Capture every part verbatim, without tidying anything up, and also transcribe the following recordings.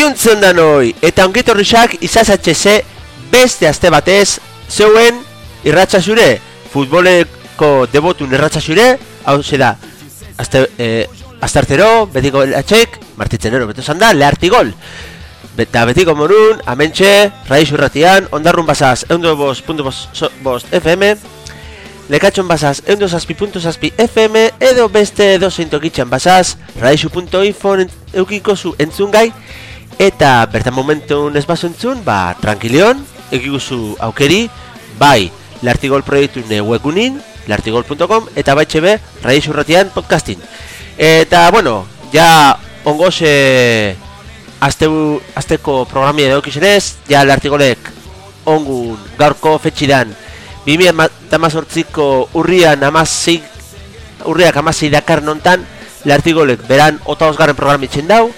Iluntzen da noi, eta ongitorrixak izazatxeze beste aste batez zeuen irratxasure, futboleko debotun irratxasure, hau da, azte, eh, astartero, betiko latxek, martitzenero, beto zanda, lehartigol. Eta betiko morun, amentxe, Radixu Irratian, ondarrun basaz, eundo bost punto bost F M, lekatxon basaz, eundo zazpi punto zazpi F M, edo beste edo zeintokitxan basaz, radixu punto info eukiko zu entzungai, eta bertan momentun ez baso entzun, ba, tranquilion, eukiguzu aukeri, bai, lehartigol proiektune webgunin, lehartigol punto com, eta baitxe be, Radixu Irratian podcastin. Eta, bueno, ja ongoze... Azteu, azteko programia edokizenez, ja lehartigolek ongun gaurko fetxidan bi mila hamazortziko urrian amazik, urriak amazik dakar nontan lehartigolek beran otagozgarren programitzen dau,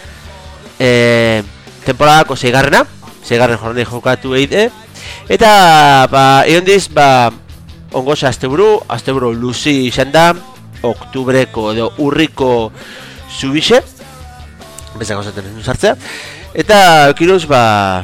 e, temporadako zeigarrena, zeigarren jornei jokatu eide, eta ba, egon diz, ba, ongoza asteburu, asteburu luzi izan da, oktubreko edo urriko zubixe, bezako zaten ez nuzartzea, eta eukiruz, ba,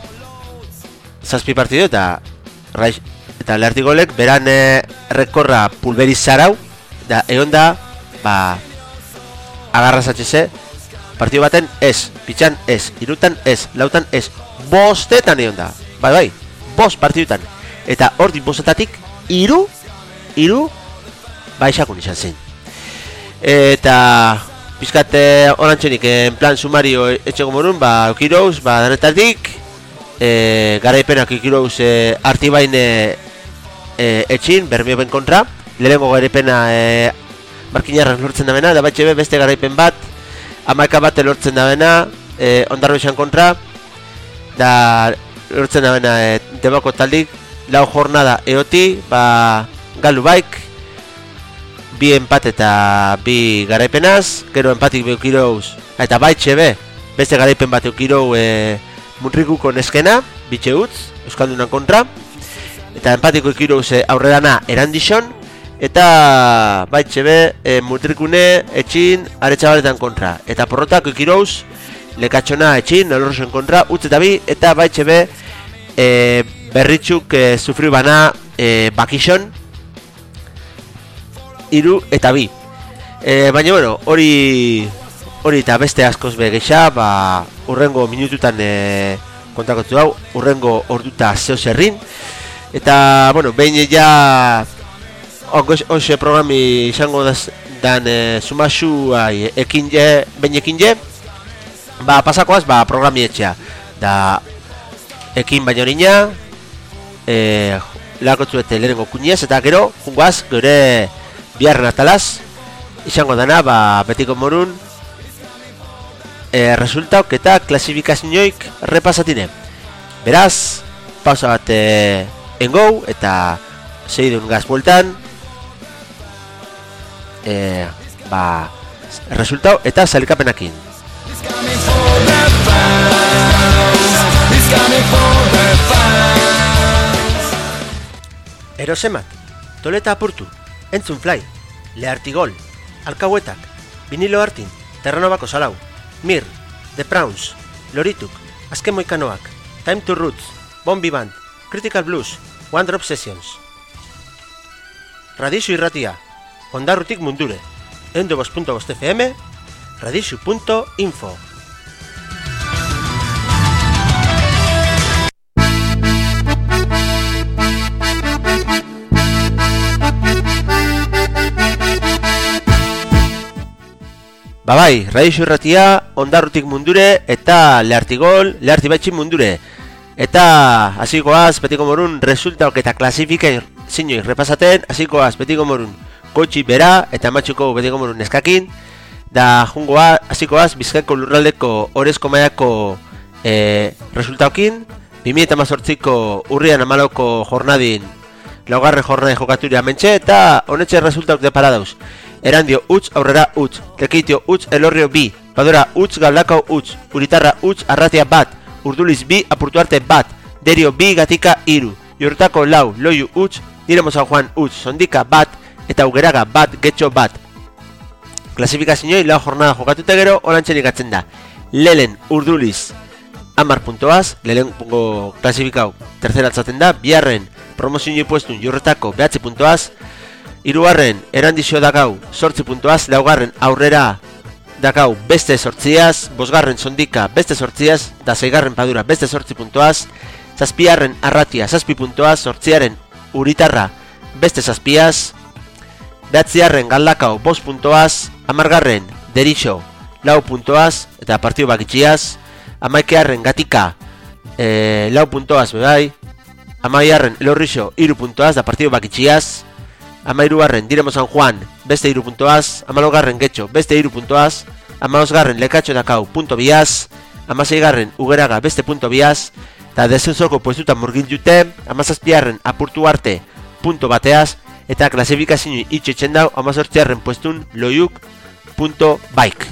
zazpi partido eta raiz, eta lehartigolek beran e, rekorra pulverizarau, da egon da, ba, agarrazatxeze, partido baten ez, pitxan ez, irutan ez, lautan ez, bostetan egon da, bai bai, bost partidutan, eta hor di bostetatik, iru, iru, baixakun izan zen. Eta... Bizkate orantxenik, en plan sumario etxeko morun, ba, eukirouz, ba, danetatik, e, garaipenak eukirouz e, artibain e, e, etxin, bermiopen kontra, lehenengo garaipena e, markinarrak lortzen da bena, da batxe be, beste garaipen bat, amaika bat lortzen da bena, e, ondarro izan kontra, da lortzen da bena e, debako taldik, lau jornada eoti, ba, galu baik, bi empat eta bi garaipenaz, gero empatik beukirouz, eta baitxe be, beste garaipen bat eukirou e, munrikuko neskena, bitxe utz, euskaldunan kontra, eta empatiko eukirouz e, aurrerana erandixon, eta baitxe be, e, munrikune etxin aretxabaletan kontra, eta porrotak eukirouz, lekatxona etxin, nolorosen kontra, utz eta bi, eta baitxe be, e, berritxuk e, sufri bana e, bakixon, iru eta bi. E, baina, bueno, hori hori eta beste askoz be gexa, ba, urrengo minututan e, kontakotzu hau, urrengo orduta zeo zerrin. Eta, bueno, behin ja hoxe programi izango daz, dan e, sumasu ai, ekin je, behin ekin je, ba, pasakoaz, ba, programi etxea. Da, ekin baina horina, e, lakotzu eta lehenengo kuniez, eta gero, jungoaz, gure biharren atalaz, izango dana, ba, betiko morun, e, resultauk eta klasifikazioik repasatine. Beraz, pausa bat e, engou, eta segidun gaz bueltan, e, ba, resultau eta salikapenakin. Erosemat, toleta apurtu. Entzun fly, lehartigol, alkauetak, vinilo hartin, terranovako salau, mir, the prawns, lorituk, azken moikanoak, time to roots, bombi band, critical blues, one drop sessions. Radixu Irratia, ondarrutik mundure, eundo bost punto bost F M, radixu punto info. Ba bai, Radixu Irratia, ondarrutik mundure, eta lehartigol, lehartibaitxin mundure. Eta, hasikoaz, betiko morun, resultaok eta klasifikain zinoi repasaten, hasikoaz, betiko morun, kotxi bera, eta matxuko betiko morun neskakin, da, jungoa, hasikoaz, Bizkaiko lurraldeko orezko maiako e, resultaokin, bi mila hamazortziko urrian hamalauko jornadin, laugarren jornadin jokaturia mentxe, eta honetxe resultaok depara dauz. Erandio utz, aurrera utz, tekeitio utz, elorrio bi, badora utz, galdakau utz, uritarra utz, arratia bat, urduliz bi, apurtuarte bat, derio bi, gatika iru, jortako lau, loiu utz, diremo San Juan utz, sondika bat, eta ugeraga bat, getxo bat. Klasifikaziooi lau jornada jokatute gero, olantxen ikatzen da. Lelen, urduliz, amar puntoaz, lehenengo klasifikau tercera altzaten da, biharren promozio puestun jurretako behatzi puntoaz, hirugarren erandizio dakau sortzi puntoaz, laugarren aurrera dakau beste sortziaz, bosgarren sondika beste sortziaz, da zeigarren padura beste sortzi puntoaz, zazpiarren arratia zazpi puntoaz, sortziaren uritarra beste zazpiaz, behatziarren galdakau bost puntoaz, amargarren derixo lau puntoaz, eta partio bakitxiaz, amaikearren gatika e, lau puntoaz bebai, amaiarren elorrixo iru puntoaz, da partio bakitxiaz, amairugarren diremo San Juan beste iru puntoaz, amalogarren getxo beste iru puntoaz, amaosgarren lekatxo dakau punto biaz, amaseigarren ugeraga beste punto biaz, eta desenzoko puestutan murgil jute, amazazpiarren apurtu arte punto bateaz, eta klasifikazio itxetxen dau amazortziarren puestun loiuk punto bike.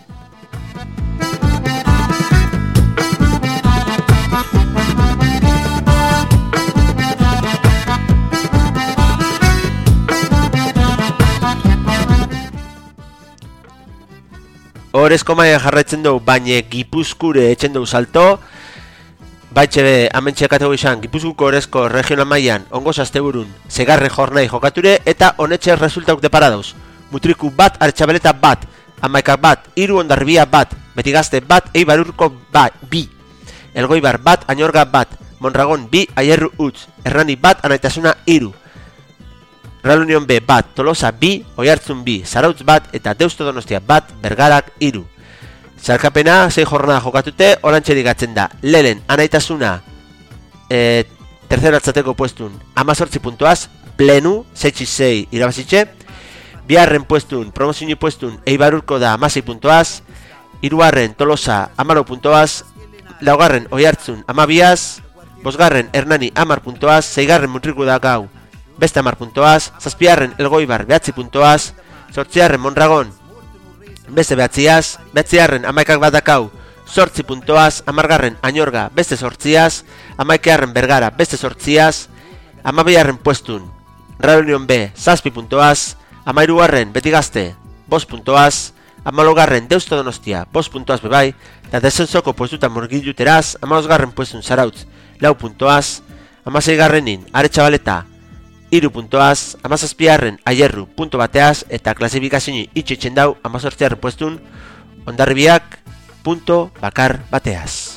Horezko maia jarraitzen dugu, baina Gipuzkure etxen dugu salto. Baitxe be, amentxe katego izan, Gipuzkuko horezko regional mailan ongoz asteburun segarren jornai jokature, eta honetxe resultauk depara dauz. Mutriku bat, Aretxabeleta bat, Amaikak bat, Iru Ondarribia bat, Betigazte bat, Eibarurko bat, bi. Elgoibar bat, Añorga bat, Mondragon bi, Aierru utz, Hernani bat, Anaitasuna iru. Real Union B bat, Tolosa bi, Oiartzun bi, Zarautz bat, eta Deusto Donostia bat, Bergarak iru. Zarkapena, sei jornada jokatute, orantxerik gatzen da. Lehen, Anaitasuna, e, tercera atzateko puestun, amazortzi puntuaz, plenu, seitzi sei irabazitxe. Biharren puestun, promozio puestun, Eibarurko da amasei puntuaz. Hirugarren, Tolosa, amaro puntuaz. Laugarren, Oiartzun, amabiaz. Bosgarren, Hernani, amar puntuaz. Seigarren, Mutriku da gau, beste amar puntoaz, zazpiarren Elgoibar behatzi puntoaz, sortziarren Mondragon beste behatziaz, behatziarren Amaikak bat dakau sortzi puntoaz, amargarren Añorga beste sortziaz, amaikearren Bergara beste sortziaz, amabiarren puestun Real Union B zazpi puntoaz, amairugarren Betigazte bost puntoaz, amalogarren Deusto Donostia bost puntoaz bebai, eta desenzoko puestutan murgiluteraz, amagosgarren puestun Zarautz lau puntoaz, amaseigarrenin Aretxabaleta iru puntoaz, amazazpiarren Aierru punto bateaz, eta klasifikazio itxetxen dau amazortziarren puestun Ondarribiak punto bakar bateaz.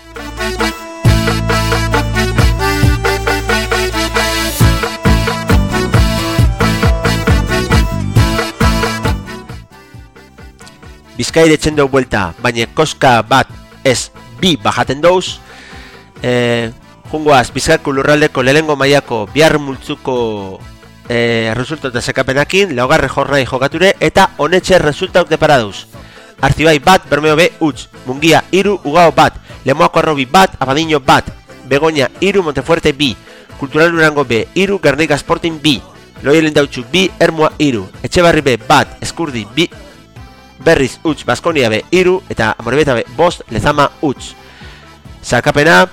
Bizkaire etxen dau buelta, baina koska bat ez bi bajaten dauz. Eh, Jungoaz, Bizkaiko lurraldeko lehengo mailako bihar multzuko e, resultatu zekapenakin, laugarren jornai jokature, eta honetxe resultauk depara dauz. Artibai bat, Bermeo B utz, Mungia iru, Ugao bat, Lemoako Arrobi bat, Abadiño bat, Begoña iru, Montefuerte bi, Kultural Durango B iru, Gernika Sporting bi, Loielen Dautxu bi, Ermua iru, Etxebarri B bat, Eskurdi bi, Berriz utz, Baskonia B iru, eta Amorebeta B bost, Lezama utz. Zarkapena,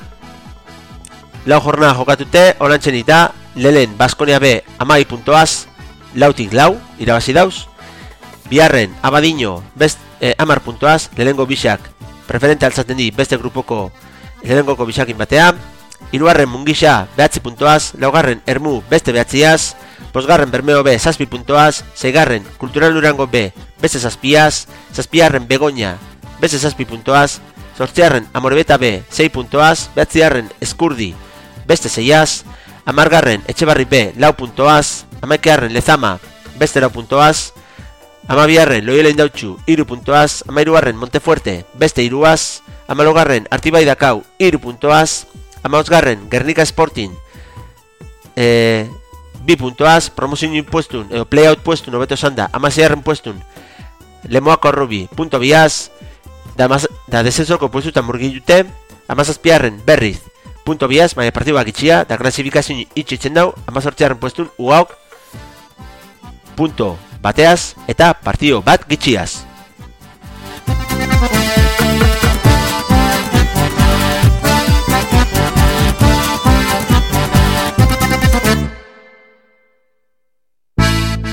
lau jornada jokatute, olantxen ita, lehen Baskonia B amai puntoaz, lautik lau, irabazi dauz. Biharren, Abadiño, best, eh, amar puntoaz, lehengo bisak, preferente altzaten di beste grupoko lehenengoko bisakin batea. Hirugarren Mungixa, behatzi puntoaz, laugarren Ermu, beste behatziaz. Bosgarren Bermeo B, zazpi puntoaz, seigarren Kultural Durango B, beste zazpiaz. Zazpiarren Begoña, beste zazpi puntoaz. Zortziarren Amorebeta B, sei puntoaz. Behatziarren Eskurdi, beste seiaz, amargarren Etxebarri B, lau puntoaz, amaikearren Lezama, beste lau puntoaz, amabiarren Loielen Dautxu, iru puntoaz, amairugarren Montefuerte, beste iruaz, amalogarren Artibai dakau, iru puntoaz, amaosgarren Gernika Sporting, e, bi puntoaz, promozio puestun, edo playout puestun, obeto sanda, amaseiarren puestun, Lemoako Arrobi, punto biaz, da, da desenzoko puestutan murgilute, amazazpiarren Berriz, punto biaz, baina partibak itxia, da klasifikazio itxitzen dau, amazortziarren puestun, Ugaok, punto bateaz, eta partido bat gitxiaz.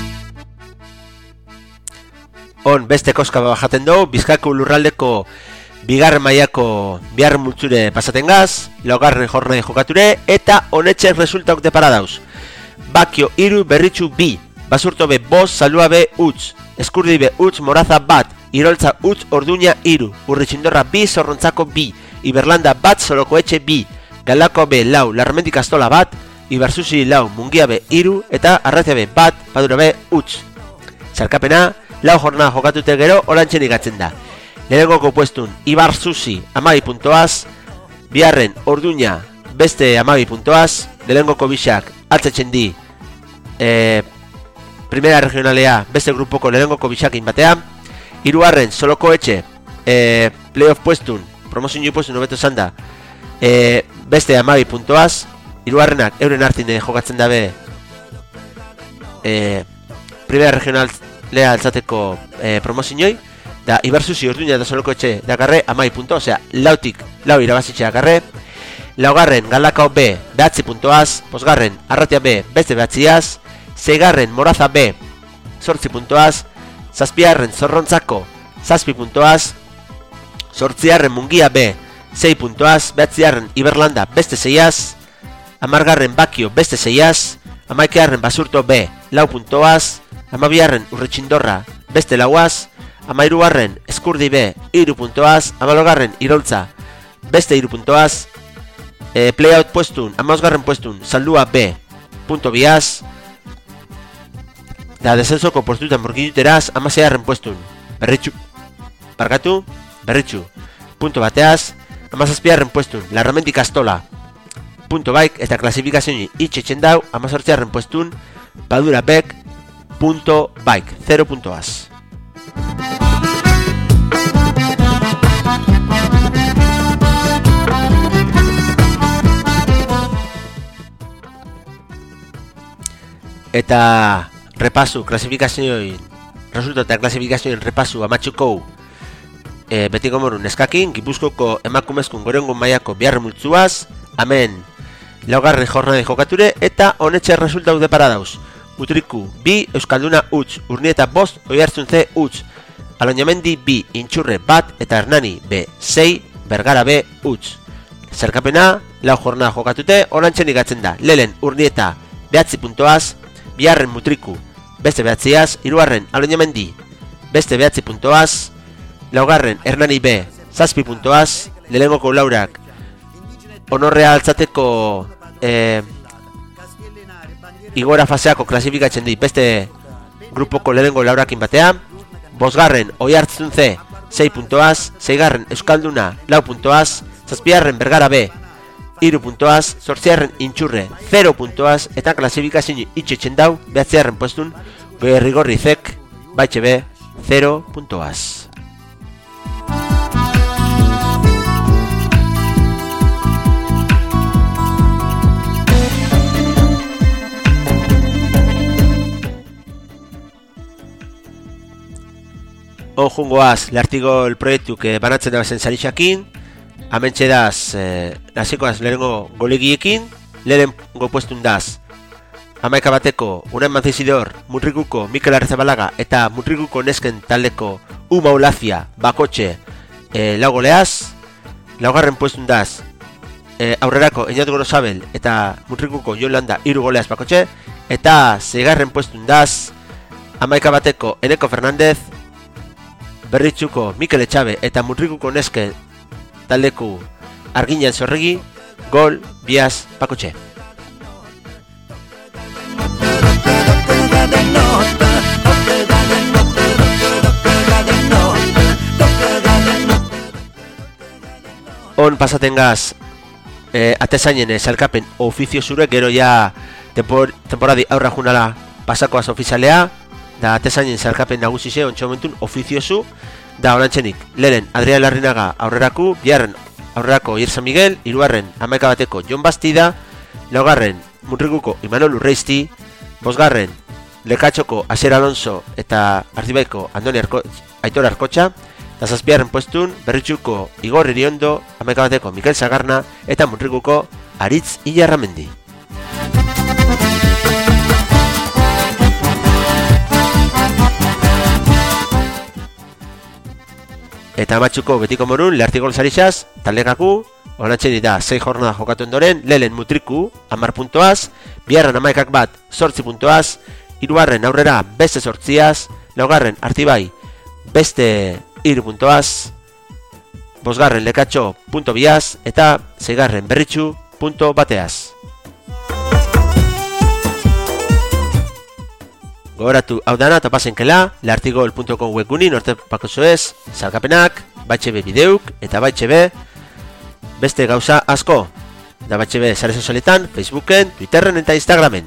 On, beste koska bajaten dugu, Bizkaiko lurraldeko bigarren mailako biharren multzure pasaten gaz, laugarren jornade jokature, eta honetxek resultauk depara dauz. Bakio iru, Berritxu bi, Basurto be bost, Zaldua be utz, Eskurdi be utz, Moraza bat, Iroltza utz, Orduña iru, Urritxindorra bi, Zorrontzako bi, Iberlanda bat, Solokoetxe bi, Galako be lau, Larramendi Kastola bat, Ibarzuzi lau, Mungia be iru, eta Arratia be bat, Padura be utz. Zalkapena, lau jornada jokatute gero, orantxen igatzen da. Lehenengoko puestun, Ibarzuzi, amabi puntoaz, biharren Orduña, beste amabi puntoaz, lehenengoko bisak, altzetzen di, e, primera regionalea, beste grupoko lehenengoko bisakin batean, hirugarren Solokoetxe, e, playoff puestun, promozio puestun hobeto esan da, e, beste amabi puntoaz, hirugarrenak euren hartine jokatzen dabe, e, primera regionalea altzateko e, promozioi, da Ibarzuzi, Orduña eta Solokoetxe dakarre amabi punto, osea, lautik, lau irabazitxe dakarre, laugarren Galdakao B, behatzi puntoaz, bosgarren Arratia B, beste behatziaz, seigarren Moraza B, zortzi puntoaz, zazpigarren Zorrontzako, zazpi puntoaz, zortzigarren Mungia B, sei puntoaz, behatzigarren Iberlanda, beste seiaz, amargarren Bakio, beste seiaz, amaikegarren Basurto B, lau puntoaz, amabigarren Urritxindorra, beste lauaz, amairugarren Eskurdi B, iru puntoaz, amalogarren Iroltza, beste iru puntoaz, e, playout puestun, amazgarren puestun, Zaldua B, punto biaz, da desensoko postutan murgiduteraz, amasegarren puestun, Berritxu, barkatu, Berritxu, punto bateaz, amazazpigarren puestun, Larramendi Kastola, punto baik, eta klasifikazioa itxetzen dau, amazortzigarren puestun, Padura Bek, punto baik, zero puntoaz. Eta repasu, klasifikazioin, resulta eta klasifikazioin repasu amatxukou e, betiko morun eskakin, Gipuzkoko emakumezkun gorengun maiako biharren multzuaz, amen laugarren jornade jokature, eta honetxe resultau depara dauz. Mutriku bi, Euskalduna utz, Urnieta bost, Oiartzun C utz, Aloñamendi bi, Intxurre bat, eta Hernani B sei, Bergara B utz. Zerkapena, lau jornada jokatute, orantxen igatzen da, lehen Urnieta behatzi puntoaz, biharren Mutriku, beste behatziaz, hirugarren Aloñamendi, beste behatzi puntoaz, laugarren Hernani B, zazpi puntoaz, lehenengoko laurak, honorrea altzateko e, igora faseako klasifikatzen di, beste grupoko lehenengo laurakin batean, bosgarren Oiartzun C, sei puntoaz, seigarren Euskalduna, lau puntoaz, zazpigarren Bergara B, iru puntoaz, zortzigarren Intxurre, zero puntoaz, eta klasifikazio itxetzen dau, behatzigarren postun, Berrigorri Zek, baitxe B, zero puntoaz. Ojungoaz, lehartiko el proiektu que banatzen dabezen zarixakin, amentxe daz, eh, nazikoaz lehenengo golegiekin, lehenengo puestun daz, amaika bateko, unen manzizidor, Mutrikuko Mikel Arrizabalaga eta Mutrikuko nesken taldeko Uma Ulazia, bakotxe, eh, lau goleaz, laugarren puestun daz, eh, aurrerako Eñat Gorosabel eta Mutrikuko Jolanda iru goleaz bakotxe, eta zeigarren puestun daz, amaika bateko Eneko Fernandez, Berritxuko Mikel Etxabe eta Mutrikuko neske taldeku Arginan Zorregi, gol biaz bakotxe. On pasaten gaz eh, atezainen salkapen ofizio zure, gero ja tempor, temporadi aurra junala pasakoaz ofizialea, da atezainen salkapen nagusize ontsa momentun ofiziozu, da orantxenik, lehen Adrián Larrinaga aurreraku, biharren aurrerako Ir San Miguel, hirugarren amaika bateko Jon Bastida, laugarren Mutrikuko Imanol Urreizti, bosgarren Lekatxoko Asier Alonso eta Ardibaiko Andoni Arko, Aitor Arkotxa, eta zazpigarren puestun Berritxuko Igor Iriondo, amaika bateko Mikel Sagarna eta Mutrikuko Aritz Ilarramendi. eta amatxuko betiko morun, lehartiko lozarixaz, taldekaku, onatxen dira, sei jornada jokatu ondoren, lehen mutriku, amar puntoaz, biharren amaikak bat, sortzi puntoaz, hirugarren aurrera beste sortziaz, laugarren artibai beste hiru puntoaz, bosgarren lekatxo punto biaz, eta zeigarren berritxu punto bateaz. Gogoratu hau dana eta pasenkela, lehartigol punto com webgunin orte pako zoez, salkapenak, batxebe bideuk, eta batxebe beste gauza asko. Da batxebe sare sozialetan, Facebooken, Twitterren eta Instagramen.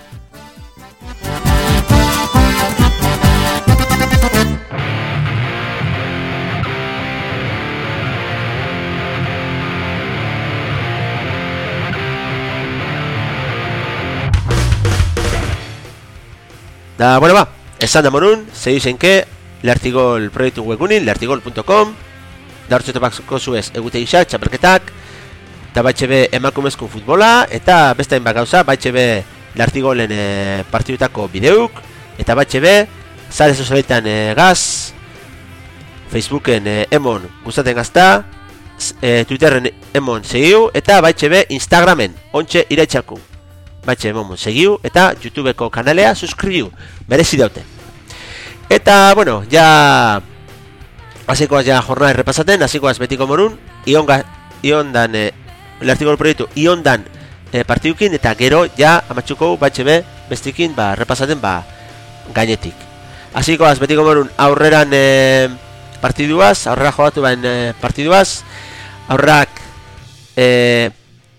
Da, bueno ba, esan da morun, segi zenke, lehartigol proiektu webgunin, lehartigol punto com, da hortzeto bako zuez egute gisa, txapelketak, eta batxebe emakumezko futbola, eta beste hainbat gauza, batxebe lehartigolen e, partidutako bideuk, eta batxebe, sare sozialetan e, gaz, Facebooken e, emon gustaten gazta, e, Twitterren emon segiu, eta batxebe Instagramen, ontxe iraitxalku. Batxe emon segiu, eta YouTubeko kanalea suskribiu, merezi daute. Eta, bueno, ja, hasikoaz ja jornada errepasaten, hasikoaz betiko morun, ionga, iondan, e, lehartigol proiektu, iondan e, partidukin, eta gero, ja, amatxuko batxebe bestikin, ba, repasaten, ba, gainetik. Hasikoaz betiko morun, aurreran e, partiduaz, aurrera jogatu bain e, partiduaz, aurrak, e,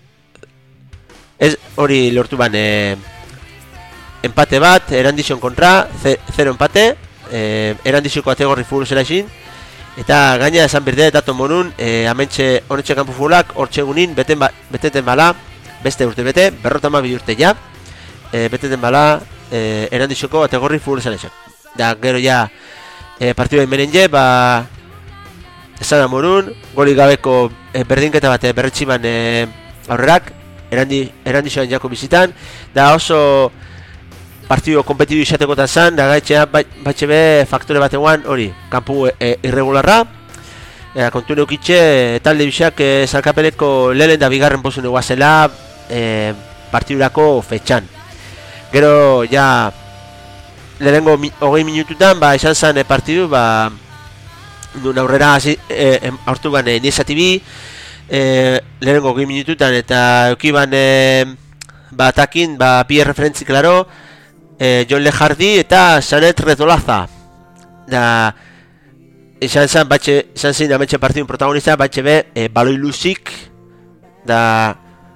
ez hori lortu ban e, empate bat, erandizon kontra, zero empate, e, erandizoko ategorri furu zela izin, eta gaina esan berde, dato monun, e, amentxe honetxe kanpo fulak, hortxe egunin, beten ba, beteten bala, beste urte bete, berrotama bi urte ja, e, beteten bala, e, erandizoko ategorri furu zela izin. Da, gero ja, e, partidua inbenen je, ba, esan da monun, goli gabeko e, berdinketa bat berretximan e, aurrerak, Erandi, erandizioan jako bizitan, da oso partidu kompetidu izatekotan zan, da gaitxea batxebe faktore bat eguan hori, kanpu e, irregularra, e, kontu neukitxe talde bisak e, zalkapeleko lehen da bigarren posun eguazela e, partidurako fetxan. Gero, ja, lehenengo mi, hogei minututan, ba, esan zan e, partidu, ba, duen aurrera e, aurtu ban e, niesatibi, E, lehenengo gehi minututan eta eukiban e, ba, atakin, ba, bi referentzi klaro, e, Jon Lejardi eta Sanet Redolaza. Da, izan zen, batxe, izan zen ametxe partidun protagonista, batxe be, e, baloi luzik, da,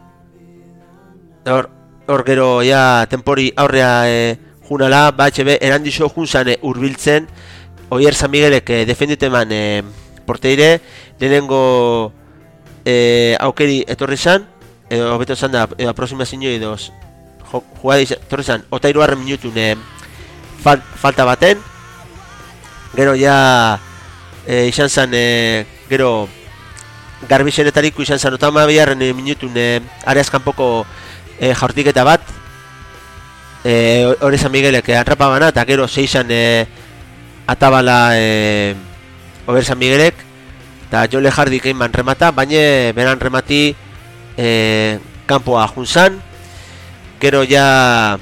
hor, hor gero, ja, tempori aurrea e, junala, batxe be, erandizo junzan e, urbiltzen, Oier San Miguelek e, defendite eman e, porteire, lehenengo E, aukeri etorri zan, edo hobeto zan da, edo aproximazio edo jugada etorri zan, otairu harren minutun e, fal, falta baten, gero ja e, izan zan, e, gero garbizenetariko izan zan, otama biharren e, minutun e, areaz kanpoko e, jaurtiketa bat, hori e, San Miguelek e, atrapa bana, eta gero zeizan e, atabala e, Ober San Miguelek, eta Jon Lejardi keinban remata, baina beran remati e, kanpoa junzan. Gero ja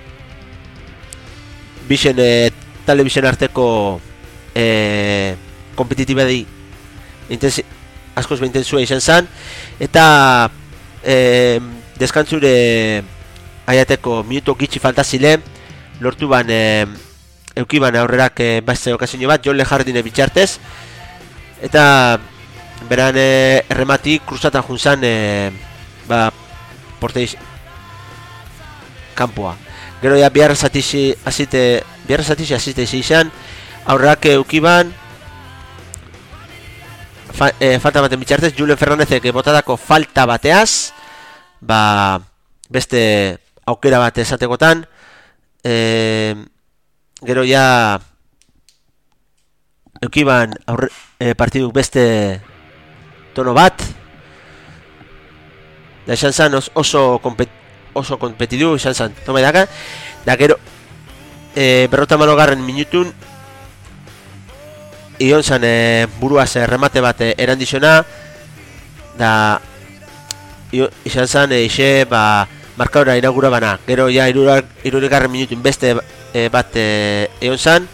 bisen e, talde bisen arteko e, kompetitibadi askoz behintenzua izan zan, eta e, deskantzure aiateko minuto gitxi falta zile, lortu ban e, eukiban aurrerak e, beste okazio bat, Jon Lejardine bitxartez, eta beran e, erremati kruzatan junzan e, ba, porteiz kanpoa. Gero ja biharra zatixi azite, biharra zatixi azite izan, aurrak eukiban fa, e, falta baten bitxartez, Julen Fernandezek botadako falta bateaz, ba, beste aukera bat esatekotan, e, gero ja eukiban aurre, e, partiduk beste tono bat, da esan zan oso kompet, oso kompetidu izan zan toma edaka, da gero e, berrota manogarren minutun ion zan e, buruaz e, remate bat e, erandizona, da io, izan zan e, ixe ba, markaura inaugura bana, gero ja iruregarren minutun beste e, bat e, eon zan,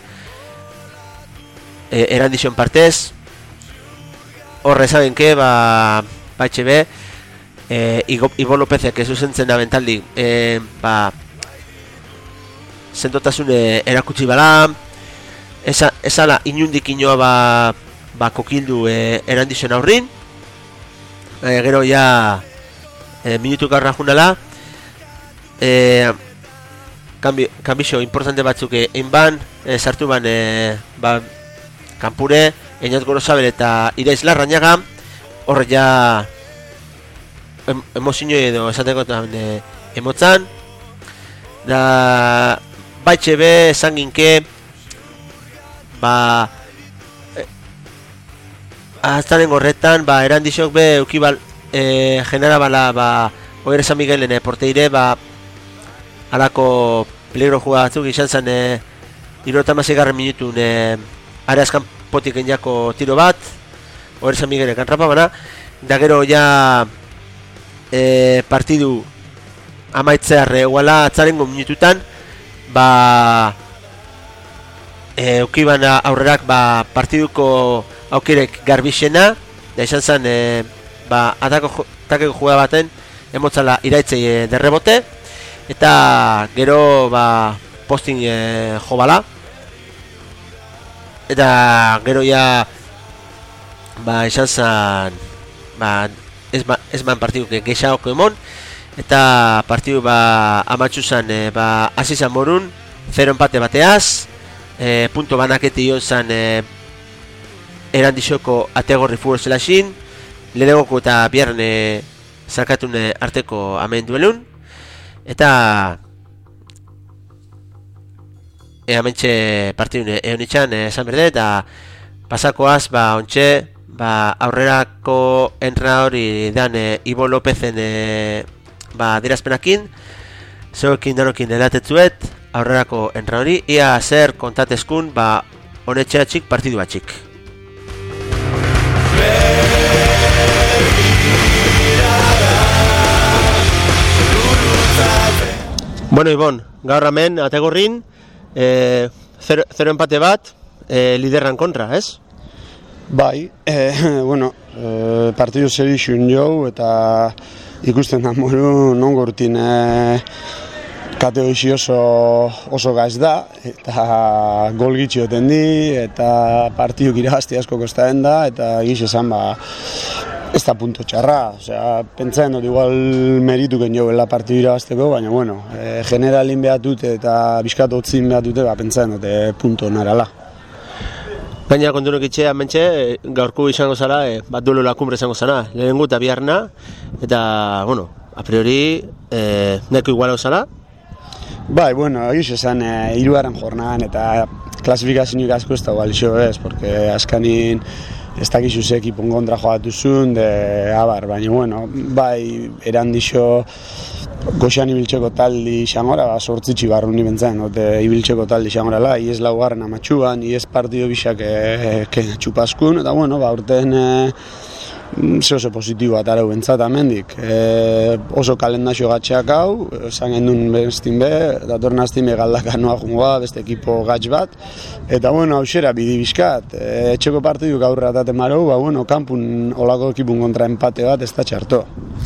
e, erandizion partez, horre zabenke, ba, ba etxe be, e, Ibo Lopezek ez zuzentzen da bentaldi, e, ba, zentotasune erakutsi bala, esa, esala inundik inoa ba, ba kokildu e, erandizion aurrin, e, gero ja e, minutu garra junala, e, kanbixo importante batzuk egin ban, e, sartu ban e, ba, kanpure, Eñat Gorosabel eta Iraiz Larrañaga, horre ja em, emozio edo esateko e, emotzan, da baitxe be esan ginke ba e, aztaren horretan ba erandizok be eukibal e, genera bala ba oer San Miguelen e, porteire ba alako peligro jugatzuk izan zen e, irurogeta hamaseigarren minutun e, areazkan potik enjako tiro bat oer San Miguelen kantrapa bana, da gero ja e, partidu amaitzear eguala atzarengo minututan ba e, eukiban aurrerak ba partiduko aukerek garbixena, da izan zen e, ba atako takeko jugada baten emotzala iraitzei e, derrebote eta gero ba posting e, jobala eta gero ja ba izan zen ba ez ba, ez man partiduk geixago emon eta partidu ba amatxu zen e, ba hasi zen morun zero empate bateaz, e, punto banaketi ion zen e, erandizoko ategorri futbol zelaxin, lehenengoko eta biharren e, zarkatun e, arteko amen duelun, eta e, amentxe partidun egon itxan esan berde, eta pasakoaz ba ontxe ba aurrerako entra hori dan e, Ibo Lopezen e, ba dirazpenakin, zeuekin danokin delatetzuet aurrerako entra hori, ia zer kontatezkun ba honetxeatxik partidu batxik. Bueno, Ibon, gaur hemen ategorrin e, zero, zero empate bat e, liderran kontra, ez? Bai, e, bueno, e, partidu zerixun jau eta ikusten da moru nongo urtin e, kategorixi oso, oso gaz da eta gol gitxi oten di eta partiduk irabazti asko kostaren da eta egiz esan ba ez da punto txarra, osea, pentsatzen dut igual merituken joela partidu irabazteko, baina bueno, e, generalin behatut eta bizkat otzin behatute, ba, pentsatzen dut e, punto narala. Baina kontunuk itxea mentxe, gaurko izango zara, e, bat duelo lakumbre izango zara, lehenengo eta biharna, eta, bueno, a priori, e, neko igualau zara? Bai, bueno, egiz esan, e, hirugarren jornadan eta klasifikazioik asko ez da balixo ez, porque askanin ez dakizu ze ekipon kontra joatuzun, de abar, baina, bueno, bai, erandixo goxean ibiltzeko taldi xangora, ba, sortzitsi barru ni bentzen, ote ibiltzeko taldi xangorala, iez laugarren amatxuan, iez partido bisak e, e, txupaskun, eta, bueno, ba, urten e, ze oso positibo bat arau bentzat amendik. E, oso kalendazio gatxeak hau, esan gendun bestin be, datorren aztin be galdaka noa jungoa, beste ekipo gatx bat, eta, bueno, hausera bidi bizkat, e, etxeko partiduk aurra ataten marau, ba, bueno, kanpun olako ekipun kontra empate bat ez da txarto.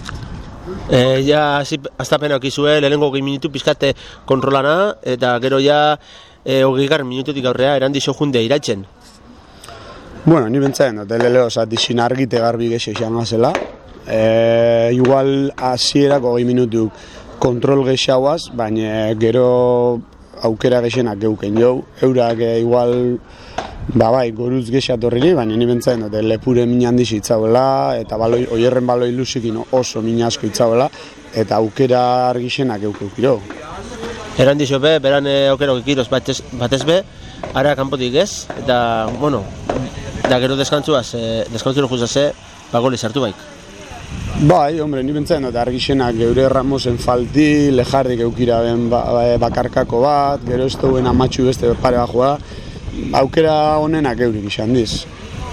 E, ja, aztapena okizue, lehenengo hogei minutu pizkate kontrolana, eta gero ja, e, hogei garren minututik aurrea, erandixo junde iratzen. Bueno, ni bentzaten dut, leleo, zatixin argite garbi gexe izan zela. E, igual hasierako hogei minutuk kontrol gexauaz, baina gero aukera gexenak geuken jau. Eurak e, igual, ba bai, goruz gexat horrini, baina ni bentzaten dut, lepure min handiz itzauela, eta baloi, oierren baloi luzikin oso min asko itzauela, eta aukera argixenak geukeukiro. Erandixo be, beran e, aukera okikiroz batez, batez be, ara kanpotik ez, eta, bueno, da gero deskantzuaz, e, deskantzuro juzaze, ba gole sartu baik. Bai, hombre, ni bentzaten dut argixenak geure Ramosen falti, lejarrik eukira ben ba, bakarkako bat, gero ez duen amatxu beste pare bat joa, aukera honenak eurik izan diz.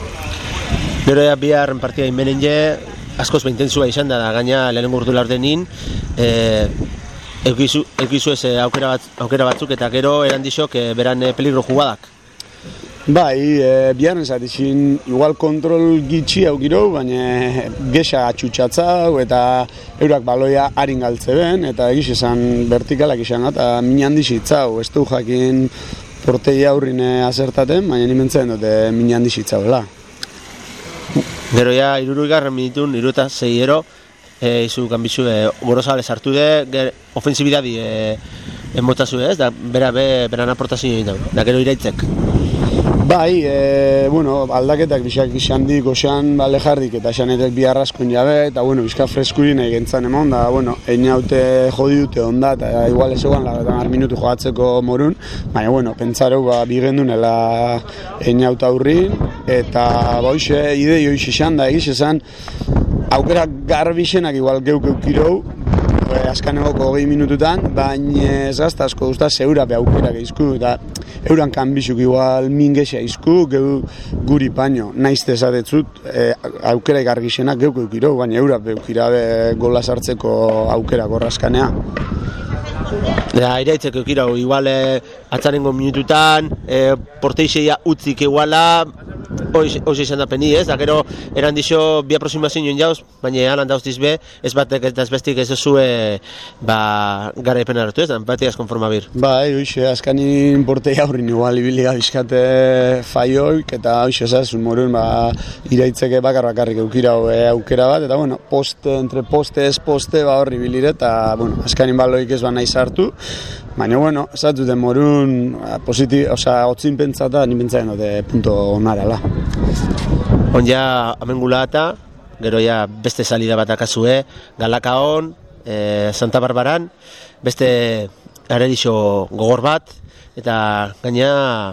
Gero ja bihar partida inbenen je, askoz behintentzua izan da, da gaina lehenengo urdu laurdenin, e, eukizu, eukizu ez aukera, bat, aukera batzuk eta gero erandixok e, beran e, peligro jugadak. Bai, e, biharren zatizin, igual kontrol gitxi aukirou, baina gesa atxutxatzau eta eurak baloia harin galtze ben, eta egiz esan vertikalak izan eta min handizitzau, ez du jakin portei aurrin azertaten, baina nimentzen dute min handizitzauela. Gero ja, irurugarren minitun, iru eta zei ero, e, izu kanbizu, e, gorozale sartu de, ofensibidadi e, emotazu ez, da bera be, beran aportazio egin da gero iraitzek. Bai, e, bueno, aldaketak bizak izan dik, osean bale jardik eta esanetek bi arraskun jabe, eta bueno, bizka freskurin egin zen emon, da, bueno, egin haute jodi dute onda, eta igual ez eguan lagaten ar minutu jogatzeko morun, baina, bueno, pentsareu, ba, bigendunela egin haute aurrin, eta, ba, hoxe, idei hoxe izan da, egiz esan, aukera garbixenak igual geuk eukirou, askanegoko hogei minututan, baina ez gazta asko duzta zeura be aukera geizku, eta euran kanbizuk igual mingexea izku, geu guri paino, naizte esatetzut, e, aukera ikargixenak geuk eukiro, baina eura beukira be gola sartzeko aukera gorrazkanea. Da, iraitzeko eukiro, igual e, atzarengo minututan, e, porteixeia utzik iguala, hoxe izan da peni, ez? Da, gero, erandixo bi aproximazioen jauz, baina alan dauztiz be, ez batek eta ez bestik ez zuzue, ba, garaipen hartu, ez? Da, batiaz konformabir. Ba, e, hoxe, azkanin portei aurrin igual ibiliga bizkate faioik, eta hoxe, ez morun, ba, iraitzeke bakar bakarrik eukira e, aukera bat, eta, bueno, poste, entre poste ez poste, ba, horri bilire, eta, bueno, azkanin baloik ez ba nahi sartu, baina, bueno, esatu den morun, positi, oza, otzin pentsata, ni pentsatzen dute punto onarala. On ja, amengula eta, gero ja beste salida bat akazue, Galakaon, e, Santa Barbaran, beste arerixo gogor bat, eta gaina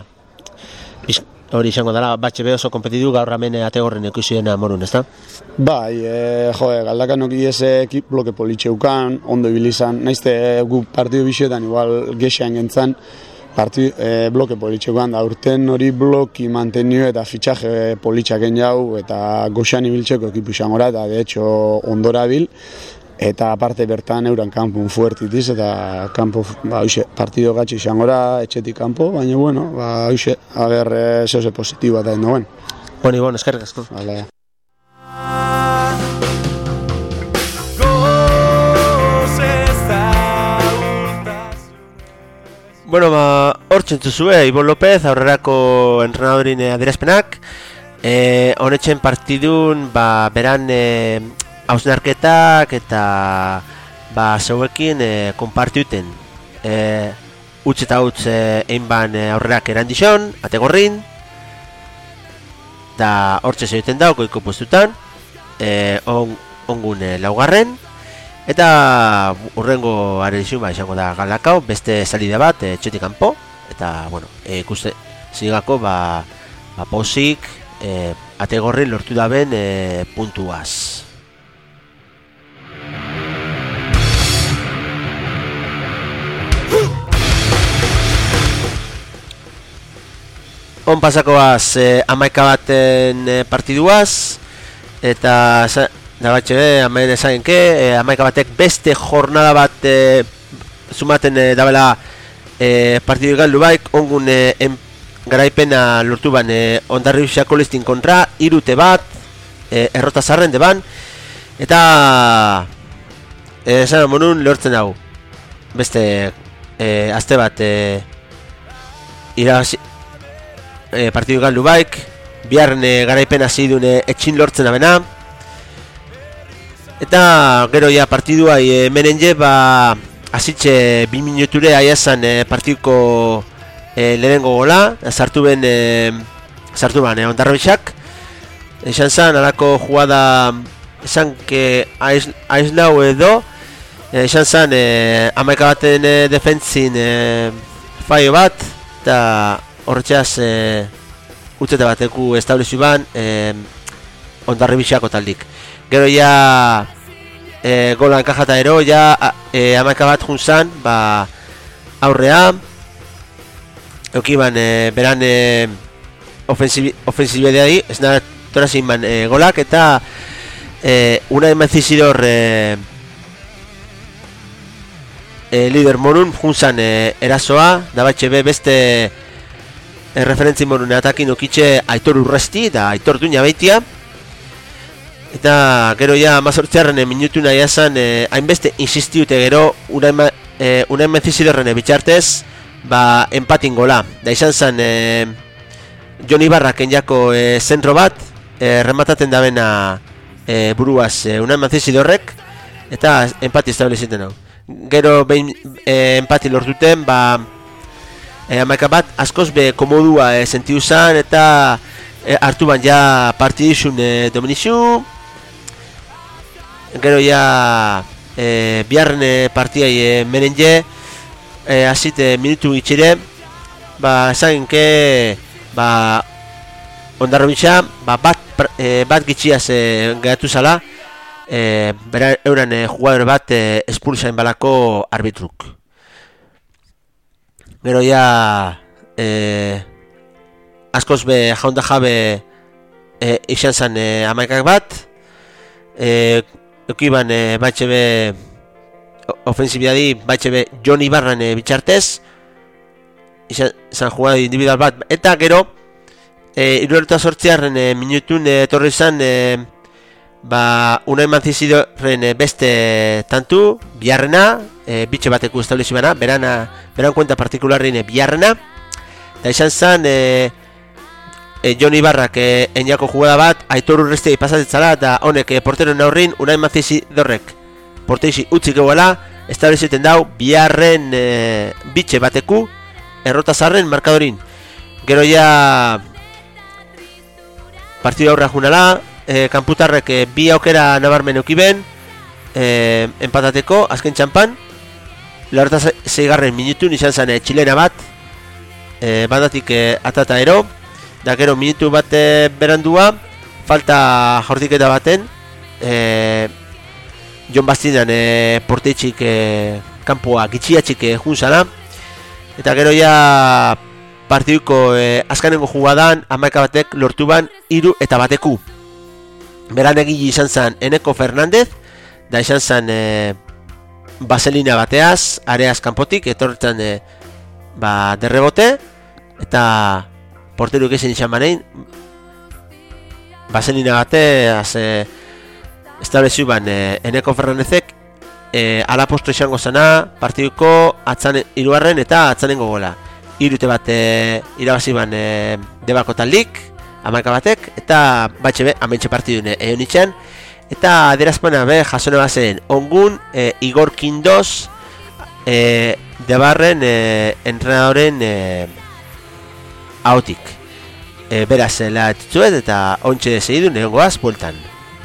hori izango dela, batxe be oso kompetitu gaur hemen ategorren ikusiena morun, ezta? Bai, e, jo, Galdakanok iese ekip bloke politxeukan, ondo ibilizan, naizte gu partidu bixetan igual gexean gentzan, Parti, e, bloke politxekoan da, urten hori bloki mantenio eta fitxaje politxaken jau eta goxan ibiltzeko ekipu izangora eta de hecho ondora bil eta aparte bertan euran kanpun fuertitiz eta kanpo, ba, hoxe, partido gatxe izangora etxetik kanpo, baina bueno, ba, hoxe, a ber, e, zehose positiboa da endoen. Boni, bon, eskerrik asko. Hala, ja. Bueno, ba, hor txentzuzue, Ibon López, aurrerako entrenadorin adierazpenak. E, honetxen partidun, ba, beran e, hausnarketak eta ba, zeuekin e, konpartiuten. E, utz eta utz e, einban e, aurrerak erandixon, ategorrin. Da hor txez egiten dago, goiko postutan. E, on, ongun e, laugarren. Eta urrengo arelizun ba, izango da Galakao, beste salida bat e, txetik kanpo, eta bueno, e, ikuste zigako ba, ba posik e, ategorri lortu da ben e, puntuaz. On pasakoaz e, amaika baten e, partiduaz, eta da batxe be, amaien ezagenke, e, amaika batek beste jornada bat e, zumaten e, dabela e, partidu galdu baik, ongun e, en, garaipena lortu ban e, Ondarri Xakolistin kontra, irute bat, e, errota zarren de ban, eta esan monun lortzen hau, beste e, azte bat e, iragazi e, partidu galdu baik, biharren e, garaipena zidun e, etxin lortzen abena. Eta gero ja partidua e, menenje ba hasitxe bi minuture aiazan e, partiduko e, lehenengo gola, sartu ben e, sartu ban e, Ondarribixak. Esan zan alako jugada esan que aizlau edo e, esan zan e, amaika baten e, defentzin e, faio bat eta horretxeaz e, utzete bateku establezu ban e, Ondarribixako taldik. Gero ja e, gola enkajata ero, ja e, amaika bat juntzan, ba, aurrea, Eukiban, e, beran e, ofensibidea ez nara torazin ban e, golak, eta e, una emanzizidor e, e, lider morun junzan e, erasoa, da batxe be beste e, referentzi morun atakin okitxe Aitor Urresti eta Aitor Duña baitia. Eta gero ja mazortzearen e, minutu nahi esan e, hainbeste insistiute gero una ema, e, una emanzizidorren e, bitxartez ba empatin gola. Da izan zen e, Jon Ibarra kenjako e, zentro bat e, remataten da bena e, buruaz e, una emanzizidorrek eta empati estableziten hau. Gero behin e, empati lortuten ba e, amaika bat askoz be komodua e, sentiu zan eta e, hartu ban ja partidizun e, dominizu. Gero ja e, biharren e, partiai e, merenje e, azite minutu itxire ba esan ke ba Ondarro bitxa ba, bat, e, bat gitxiaz e, gaiatu zala e, bera euran e, jugador bat e, espulsain balako arbitruk. Gero ja e, askoz be jaunda jabe e, izan zan e, amaikak bat e, eukiban e, batxe be ofensibidadi batxe be Jon Ibarran e, bitxartez izan zan jugador individual bat eta gero e, iruerta sortziarren e, minutun e, torri zan e, ba Unai Manzizidorren e, beste tantu biharrena e, bitxe bateku establezibana berana, beran kuenta partikularrin e, biharrena eta izan zan e, e, Jon Ibarrak e, eniako jugada bat Aitor Urresti pasatetzala eta honek e, porteroen aurrin Unai Manzizidorrek porteizi utzik egoela estableziten dau biharren e, bitxe bateku errotazarren markadorin. Gero ja partidu aurra junala e, kanputarrek e, bi aukera nabarmen eukiben e, empatateko azken txampan laurta zeigarren minutun izan zen e, txilena bat e, bandatik e, atata ero da gero minutu bat e, berandua falta jortiketa baten e, Jon Bastinan e, porteitxik e, kanpoa gitxiatxik e, junzana eta gero ja partiduko e, azkanengo jugadan hamaika batek lortu ban hiru eta bateku. Beran egile izan zen Eneko Fernandez da izan zen e, Baselina bateaz areaz kanpotik etorretan e, ba, derrebote eta porteruk ezin izan banein Baselina bateaz e, estableziu ban e, Eneko Fernandezek e, ala posto izango zena partiduko atzane, irugarren eta atzanengo gola. Irute bat e, irabazi ban e, debako taldik hamaika batek eta batxe be amentxe partidune egon itxan eta adierazpana be jasone bazen ongun e, Igor Kindoz e, debarren e, entrenadoren e, ahotik e, beraz la titzuet eta ontxe segidun egon goaz bueltan.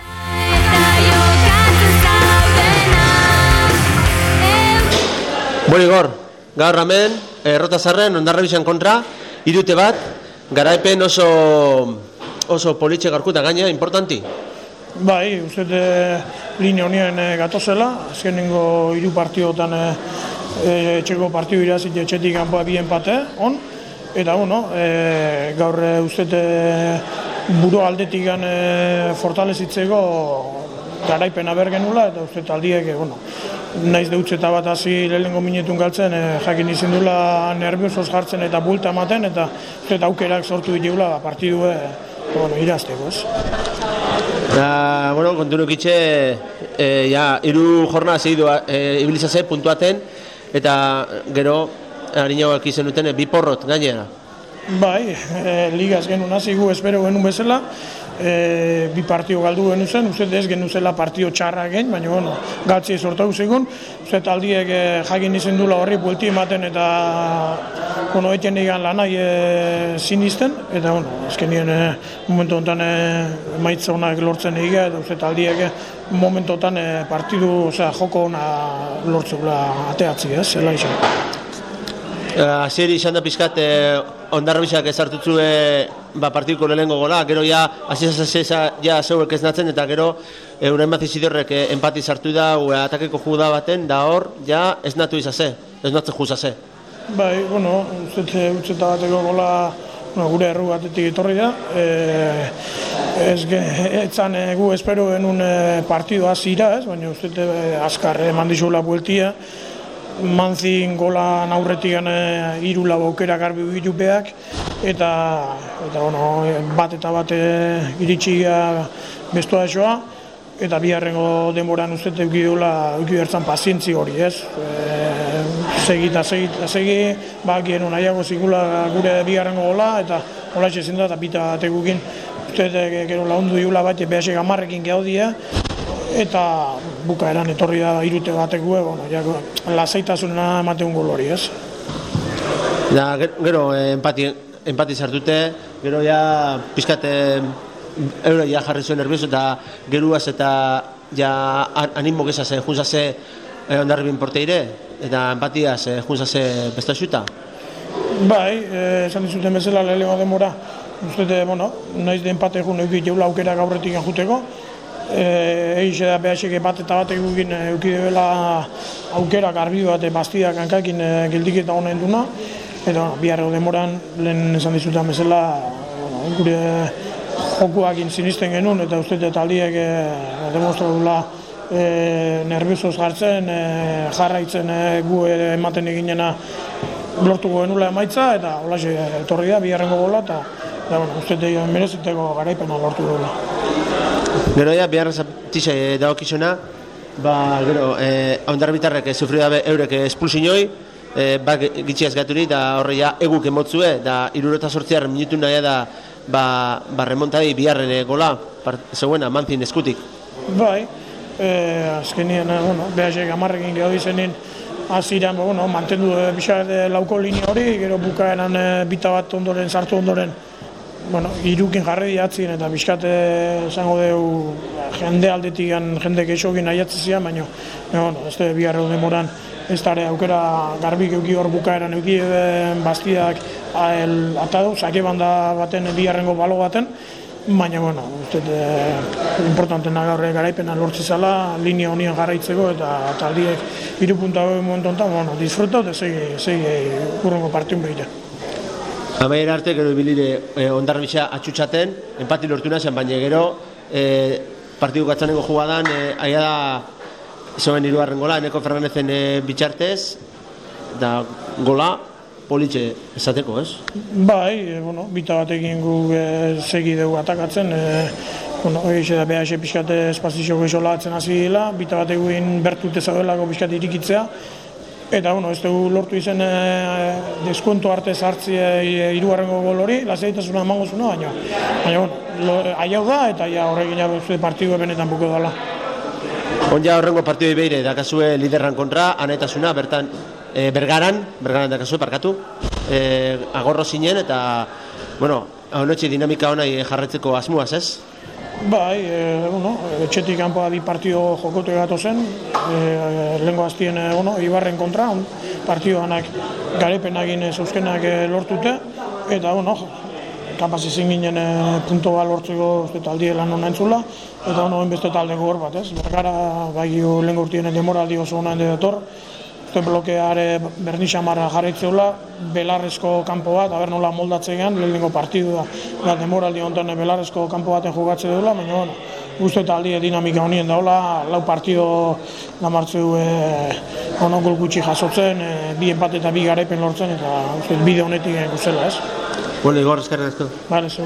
Bueno Igor, gaur hemen errotazarren Ondarra bizan kontra irute bat garaipen oso oso politxe garkuta gaina, importanti? Bai, uste e, linea honien e, gatozela, azkenengo hiru partiotan e, e, etxeko partio irazit etxetik kanpoa bi enpate, on, eta bueno, e, gaur e, uste e, buru aldetik e, fortalezitzeko garaipena bergenula, eta uste aldiek, e, bueno, naiz deutzeta bat hasi lehenengo minutun galtzen, e, jakin izin dula nerviosoz jartzen eta bulta ematen, eta uste aukerak sortu ditugula partidu e, bueno, irazteko, ez? Da, bueno, kontunuk itxe, e, ja, iru jornada segidu e, ibilizase puntuaten, eta gero, harinauak izan duten, e, bi porrot gainera. Bai, e, ligaz genuen hasi gu espero genuen bezala, e, bi partio galdu genuen zen, uste ez genuen zela partio txarra gen, baina bueno, gatzi sortu zegoen, uste aldiek e, jakin izan dula horri buelti ematen eta bueno, eten egan lanai e, sinisten, eta bueno, azkenien e, momentu honetan e, maitza honak lortzen egiga, eta uste aldiek e, momentu honetan e, partidu, osea, joko hona lortzula ateatzi, ez, zela izan. Azieri izan da pizkat eh, Ondarra bizak ezartutzu eh, ba, partidiko lehenengo gola, gero ja azizazazeza ja zeuek eznatzen eta gero eh, Unai Manzizidorrek eh, empati sartu da eh, atakeko juda baten da hor ja esnatu izaze, esnatzen juzase. Bai, bueno, uste utzeta bateko gola bueno, gure erru batetik etorri da. E, ez etzan e, gu espero genuen e, partido hasira, ez, baina uste e, azkar eman dizula bueltia. Manzin gola aurretikan e, hiru lau aukera garbi bilupeak eta eta bueno, bat eta bat e, iritsia bestua esoa. Eta biharrengo denboran uste eduki duela eduki bertzan pazientzi hori, ez? E, segi eta segi eta segi, bakien nahiago zikula gure biharrengo gola, eta hola ezin da, eta bita bategukin uste gero laundu diula bat, behasek amarrekin gaudia, eta bukaeran etorri da irute batekue, bueno, jako, lasaitasuna ematen gol hori, ez? Da, gero, empati, empati sartute, gero ja pizkate euro ja jarri zuen nervioso eta geruaz eta ja animo gezase junzase eh, ondarribin porteire eta empatiaz eh, junzase besta xuta? Bai, eh, esan dizuten bezala lehenengo demora uste, bueno, naiz de empate egun euki jeula aukera gaurretik enjuteko eh, eixe da behasek bat eta batek egin euki dela aukera garbi bat bastiak hankakin eh, gildiketa honen duna eta biharrego demoran lehen esan dizuten bezala bueno, gure jokuakin sinisten genuen eta uste taldiek e, demostratuela e, nerviosoz jartzen, e, jarraitzen e, gu ematen eginena lortuko genula emaitza eta holaxe etorri da biharrengo gola eta da, bueno, uste mereziteko garaipena lortu duela. Gero ja, biharren zaptize dagokizuna, ba, gero, eh, ondarbitarrek sufri dabe eurek espulsioi, eh, bak gitxiaz gaturi eta horre ja eguk emotzue, da irurota sortziarren minutu nahi da ba, ba remontadi biharren e, gola, zeuena, manzin eskutik. Bai, e, azkenien, bueno, behasek amarrekin geho dizenin, aziran, bueno, mantendu e, bizar e, lauko linea hori, gero bukaeran e, bita bat ondoren, sartu ondoren, bueno, irukin jarri diatzien, eta bizkate esango deu jende aldetik jende keixokin aiatzizian, baina, bueno, ez da biharren demoran, ez dara aukera garbik euki hor bukaeran euki bastiak atadu, sake banda baten biharrengo balo baten, baina, bueno, uste e, importantena gaur garaipena lortzizala, linea honien jarraitzeko eta taldiek hiru punta momentu enten, bueno, disfruta eta segi, segi urrengo partiun behira. Amaiera arte, gero bilire eh, ondarbixa atxutxaten, empati lortu nazen, baina gero eh, partidu gatzaneko jugadan, eh, aia da zoen hirugarren gola, Eneko Fernanezen e, bitxartez, da gola politxe esateko, ez? Bai, e, bueno, bita batekin gu e, segi dugu atakatzen, e, bueno, egize da behase pixkate espazizioko isolatzen hasi dela, bita batekin bertute zaudelako pixkate irikitzea, eta, bueno, ez dugu lortu izen e, deskonto arte sartzi e, hirugarrengo gol hori, lasaitasuna emango zuna, baina, baina, bueno, aiau da, eta ja horrekin ja partidu benetan buko dela. Onja horrengo partidoi beire, dakazue liderran kontra, anetasuna, bertan, e, bergaran, bergaran dakazue, parkatu, e, agorro zinen, eta, bueno, honetxe dinamika hona jarretzeko asmuaz, ez? Bai, e, bueno, etxetik kanpoa bi partido jokotu egatu zen, e, lehenko aztien, e, bueno, Ibarren kontra, partidoanak garepenagin zeuzkenak lortute, eta, bueno, kapaz ezin ginen e, punto bat lortzeko uste taldi lan hona entzula, eta ono beste taldeko hor bat, ez? Bergara, bai lehen urtien demoraldi oso hona hende dator, uste blokeare bernixamarra jarraitzeula, belarrezko kanpo bat, haber nola moldatzean, lehenengo partidu da, da demoraldi honetan belarrezko kanpo baten jogatze duela, baina, bueno, uste taldi dinamika honien daula, lau partido namartzeu e, ono gol gutxi jasotzen, e, bi empate eta bi garaipen lortzen, eta uste bide honetik guzela, ez? Bueno, Igor, eskerrik asko. Vale, segur.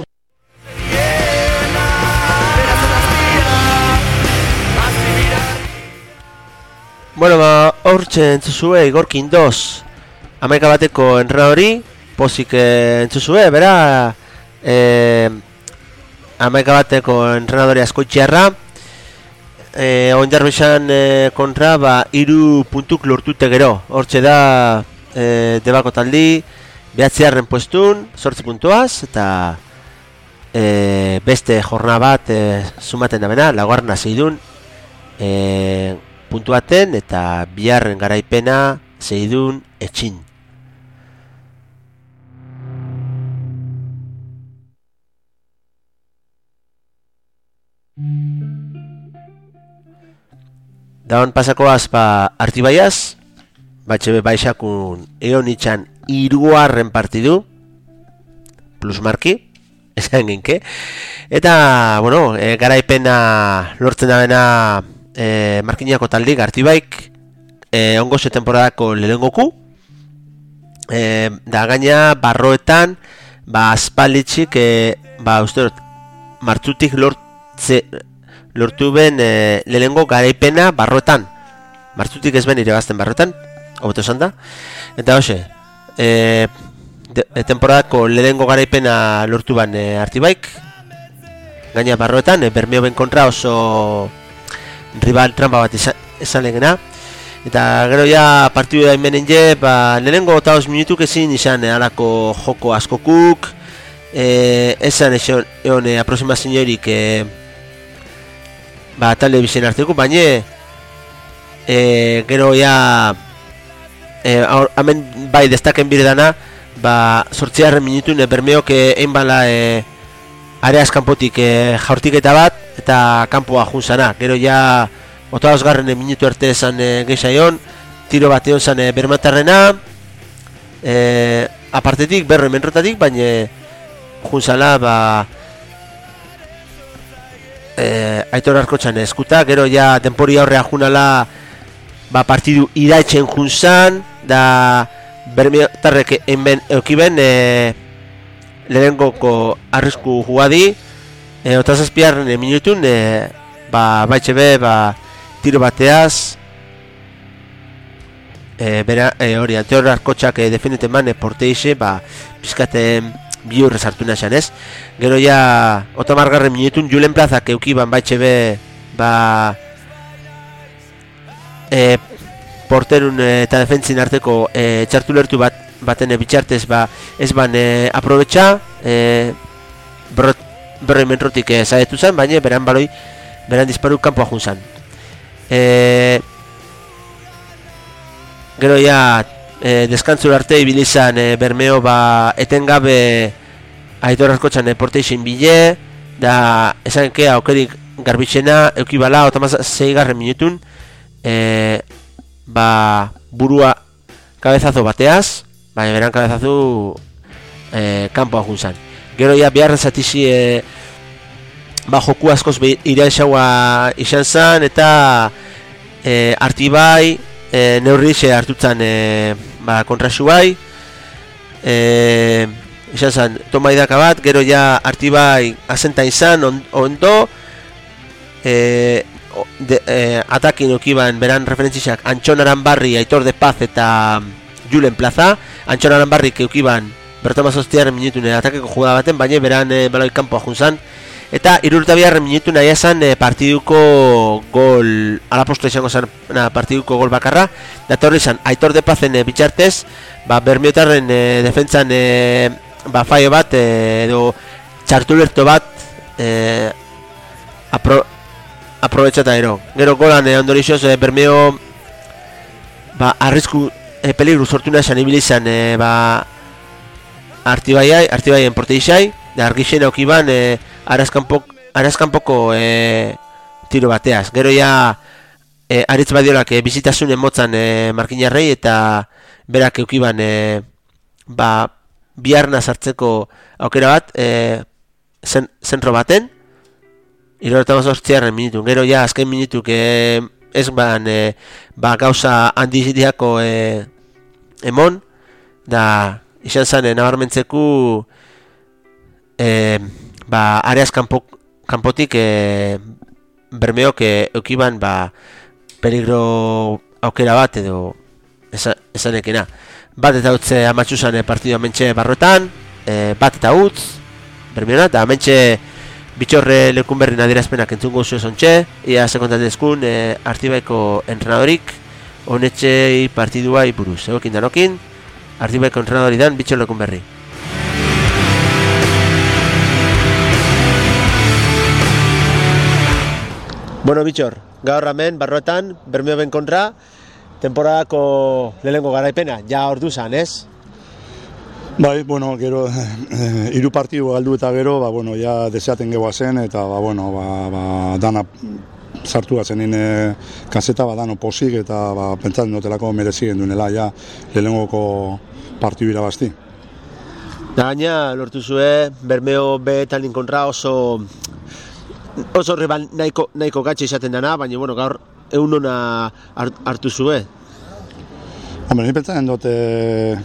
Bueno, ba, hortxe entzuzue Igor Kindoz, hamaika bateko entrenadori, pozik eh, entzuzue, bera, eh, hamaika bateko entrenadori askoitxearra, eh, Ondarbisan eh, kontra, ba, hiru puntuk lortute gero, hortxe da eh, debako taldi, behatziarren puestun, sortzi puntuaz, eta e, beste jorna bat e, sumaten da bena, laugarrena zeidun e, puntuaten, eta biharren garaipena zeidun etxin. Daun pasakoaz ba Artibaiaz, batxe baixakun egon itxan iruarren partidu, plus marki, esan genke. Eta, bueno, e, garaipena lortzen da bena e, markinako taldik, Artibaik, e, ongo ze temporadako lehengoku, e, da gaina barroetan, ba, aspalitxik, e, ba, uste dut, martzutik lortze, lortu ben e, lehengo garaipena barroetan. Martzutik ez ben irebazten barroetan, hobeto esan da. Eta hoxe, e, de, e, temporadako lehengo garaipena lortu ban e, Artibaik, gaina barroetan, e, Bermeo ben kontra oso rival trampa bat izan, izan legena. Eta gero ja partidu da inbenen je, ba, lehenengo eta os minutuk ezin izan e, alako joko askokuk, e, esan egon e, aproximazioerik e, ba, talde bizien arteko, baina e, gero ja e, hamen bai destaken bire dana, ba, sortziarren minutun e, Bermeok egin bala e, areaz kanpotik e, jaurtiketa bat eta kanpoa junzana. Gero ja ota osgarren e, minutu arte esan e, geixaion, tiro bat egon zan e, bermatarrena, e, apartetik, berro menrotatik, baina junzala ba, e, Aitor Arkotxan eskuta. Gero ja denpori aurrea junala ba, partidu iraitxen junzan, da bermiotarrek enben eukiben e, lehenengoko arrisku jugadi, e, otazazpiarren e, minutun, e, ba, baitxe be, ba, tiro bateaz, e, bera, e, hori, Aitor Arkotxak e, defendeten man, e, porteixe, ba, pizkaten bi urrez hartu naxan, ez? Gero ja, otamargarren minutun, Julen Plazak eukiban baitxe be, ba, e, porterun e, eta defentzin arteko e, txartu lertu bat, baten e, bitxartez, ba, ez ban e, aprobetxa, e, berroi menrotik e, zadetu zen, baina beran baloi, beran disparu kanpoa jun zan. E, gero ja, e, deskantzur arte ibilizan e, Bermeo ba, etengabe Aitor Arkotxan e, porteixin bile, da esan kea aukerik garbitxena, eukibala, otamaz zeigarren minutun, e, ba, burua kabezazo bateaz, baina beran kabezazu e, kanpoa junzan. Gero ja biharren zatizi e, ba, joku askoz iraixaua izan zan, eta e, Artibai e, neurrixe hartutzan e, ba, kontraxubai, e, izan zan tomaidaka bat. Gero ja Artibai asenta izan on, ondo, e, de, e, atakin okiban beran referentzizak Antxon Aranbarri, Aitor de Paz eta Julen Plaza. Antxon Aranbarri eukiban bertoma zoztiaren minutune atakeko jugada baten, baina beran e, baloi kanpoa junzan. Eta irurta biharren minutu nahi esan e, partiduko gol, alapostu izango zen partiduko gol bakarra. Data horri izan, Aitor de Pazen e, bitxartez, ba, Bermiotarren e, defentzan e, ba, faio bat, e, edo txartulerto bat e, apro, aprobetxata ero. Gero golan e, ondorixoz e, Bermeo ba, arrisku e, peligru sortu nahi esan ibilizan e, ba, Artibaiai, Artibaien porteixai, da argixen aukiban e, arazkanpoko e, tiro bateaz. Gero ja e, Aritz Badiolak e, bizitasun emotzan e, markinarrei, eta berak eukiban e, ba, biharna sartzeko aukera bat e, zen, zentro baten iroreta mazortziarren minutun. Gero ja azken minutuk e, ez ban e, ba, gauza handizidiako e, emon, da izan zen e, nabarmentzeku e, ba, areaz kanpo, kanpotik e, Bermeok e, eukiban ba, peligro aukera bat edo esanekena. Bat eta utze amatxuzan e, partidu amentxe barroetan, e, bat eta utz Bermeona, eta amentxe bitxorre lekun berri nadierazpenak entzungo zuen zontxe, ia sekontatezkun e, Artibaiko entrenadorik honetxei partiduai buruz. Egokin danokin, Artibaiko entrenadori dan bitxor lekun berri. Bueno, bitxor, gaur hemen, barroetan, Bermeo ben kontra, temporadako lehenengo garaipena, ja ordu zan, ez? Bai, bueno, gero, eh, hiru partidu galdu eta gero, ba, bueno, ja deseaten gegoa zen, eta, ba, bueno, ba, ba, dana sartu gazenin e, kaseta badano posik eta ba, pentsatzen dutelako merezien duenela ja lehenengoko partidu irabazti. Da gaina lortu zue Bermeo B talin kontra oso oso rival nahiko, nahiko gatxe izaten dana, baina bueno, gaur egun ona hartu zue. Hombre, ni pentsatzen dut e,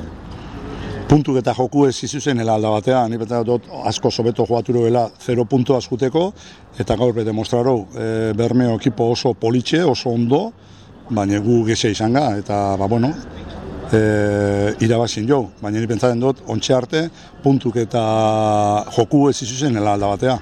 puntuk eta joku ez izuzenela alda batean, ni pentsatzen dut asko sobeto joaturoela zero puntu askuteko, eta gaur bete demostrarou e, Bermeo ekipo oso politxe, oso ondo, baina gu gese izan ga, eta ba bueno, e, irabazin jo, baina ni pentsatzen dut ontxe arte puntuk eta joku ez izuzenela alda batea.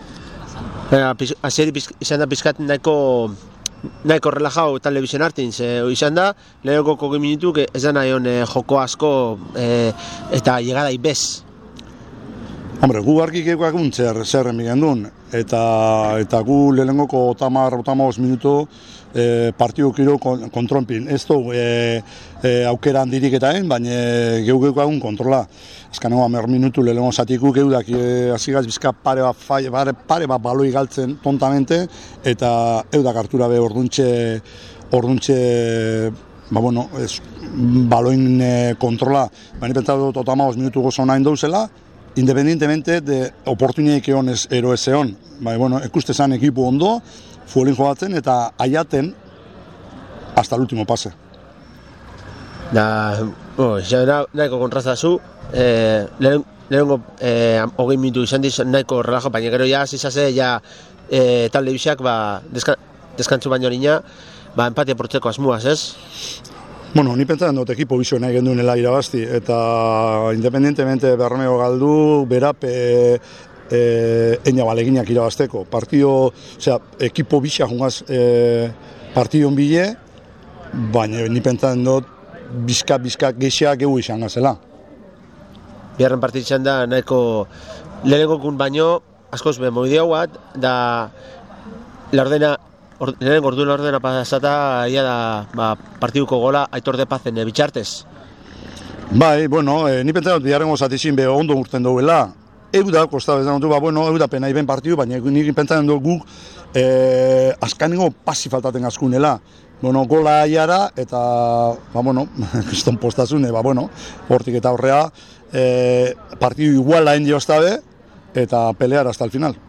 Azeri izan da pizkat nahiko nahiko relajau telebizien hartin, ze izan da, lehenko kogi minutuk ez da nahi hon e, joko asko e, eta llegadai bez. Hombre, gu argik eguakun zer, zer emigen duen, eta, eta gu lehenengoko otamar, otamaos minutu e, partidu kiro kontronpin. Ez du e, e, aukera handirik eta en, baina geu geukakun kontrola. Azkaneko amer minutu lehenengo zatiku geudak azigaz bizka pare bat, pare, pare bat baloi galtzen tontamente, eta eudak hartura be orduntxe, orduntxe ba bueno, ez, baloin e, kontrola. Baina pentsatu dut otamaos minutu gozo nahin dauzela, independientemente de oportuniek egon ez ero ez egon. Baina, bueno, ekuste zan ekipu ondo, fuelin joatzen eta aiaten hasta el último pase. Da, oh, ja, nahiko kontrastazu, eh, lehenko eh, hogei minutu izan diz nahiko relajo, baina gero ja zizase ja eh, talde bizak ba, deska, deskantzu baino horina, ba, empatia portzeko asmuaz, ez? Bueno, ni pentsatzen dut ekipo bizo nahi genduenela irabazti, eta independientemente Bermeo galdu, berap e, e, eina baleginak irabazteko. Partido, osea, ekipo bisa jungaz e, partidion bile, baina ni pentsatzen dut bizka-bizka gexeak geu izan gazela. Biharren partidu izan da nahiko lehenengokun baino askoz be moideo bat, da laurdena Or, Lehen gordu ordena pasata ia da ba, partiduko gola Aitor de Pazen e, bitxartez. Bai, bueno, e, ni pentsatzen dut biharrengo zatizin be ondo urten duela. Eu da, kosta bezan dut, ba, bueno, eu da pena iben partidu, baina ni pentsatzen dut guk e, azkanengo pasi faltaten askunela. Bueno, gola aiara eta, ba, bueno, kriston postazune, ba, bueno, hortik eta horrea, e, partidu iguala hain dioztabe eta pelear hasta el final.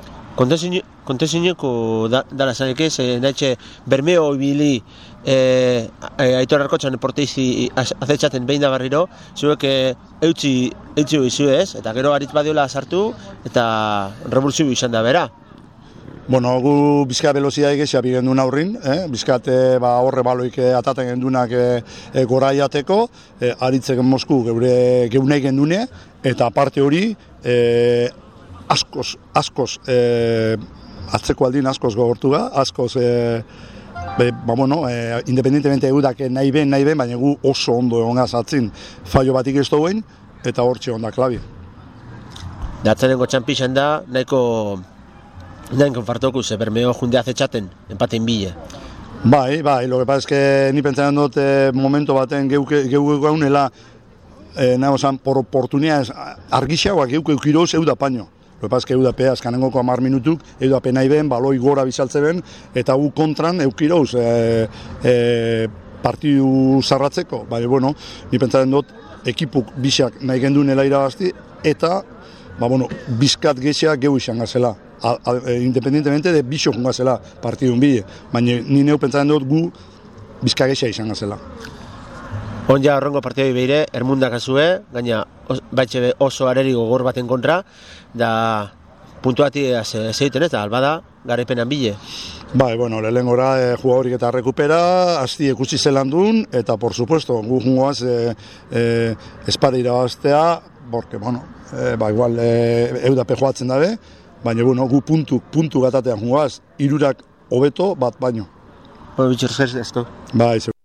Kontezineko da, dala zaneke, ze nahetxe Bermeo ibili e, e, Aitor Arkotxan porteizi azetxaten behin da barriro, zuek e, eutxi, eutxi izu ez, eta gero aritz badiola sartu, eta revoluzio izan da bera. Bueno, gu bizka belozia egizia bigen duen aurrin, eh? bizkate ba, horre baloik ataten gendunak e, e, gora jateko, e, aritzeken Mosku geure geunei gendune, eta aparte hori, e, askoz, askoz, e, atzeko aldin askoz gogortu ga, askoz, e, be, ba, bueno, e, independientemente eudak nahi ben, nahi ben, baina gu oso ondo egon gazatzen fallo batik ez duen, eta hortxe onda klabi. Datzanengo txampizan da, nahiko nahin konfartoku, ze Bermeo junde azetxaten, empaten bile. Bai, bai, lo que pasa es que ni pentsatzen dut eh, momento baten geuke geu gaunela eh, nahi osan, por oportunidades argixagoak geuke eukiroz euda paño. Lo que pasa es que euda pe azkanengoko hamar minutuk, euda pe nahi ben, baloi gora bizaltze ben, eta gu kontran eukiroz eh, eh, partidu zarratzeko. Bai, bueno, ni pentsatzen dut ekipuk bisak nahi genduenela irabazti, eta ba, bueno, bizkat gexeak geu izan gazela. A, a, independientemente de biso jungazela partidun bide, baina ni neu pentsatzen dut gu bizkagexa izan gazela. On ja horrengo partidoi behire, Ermundak azue, gaina os, baitxe oso areri gogor baten kontra, da puntuati zeiten ez da, albada garaipenan bile. Bai, bueno, lehen gora e, jugadorik eta rekupera, asti ekusi zelan duen, eta por supuesto, gu jungoaz e, e, espade irabaztea, porque, bueno, e, ba, igual e, eudape joatzen dabe, baina, bueno, gu puntu, puntu gatatean juaz, irurak hobeto bat baino. Bueno, bitxer ez ezko. Bai, zeu.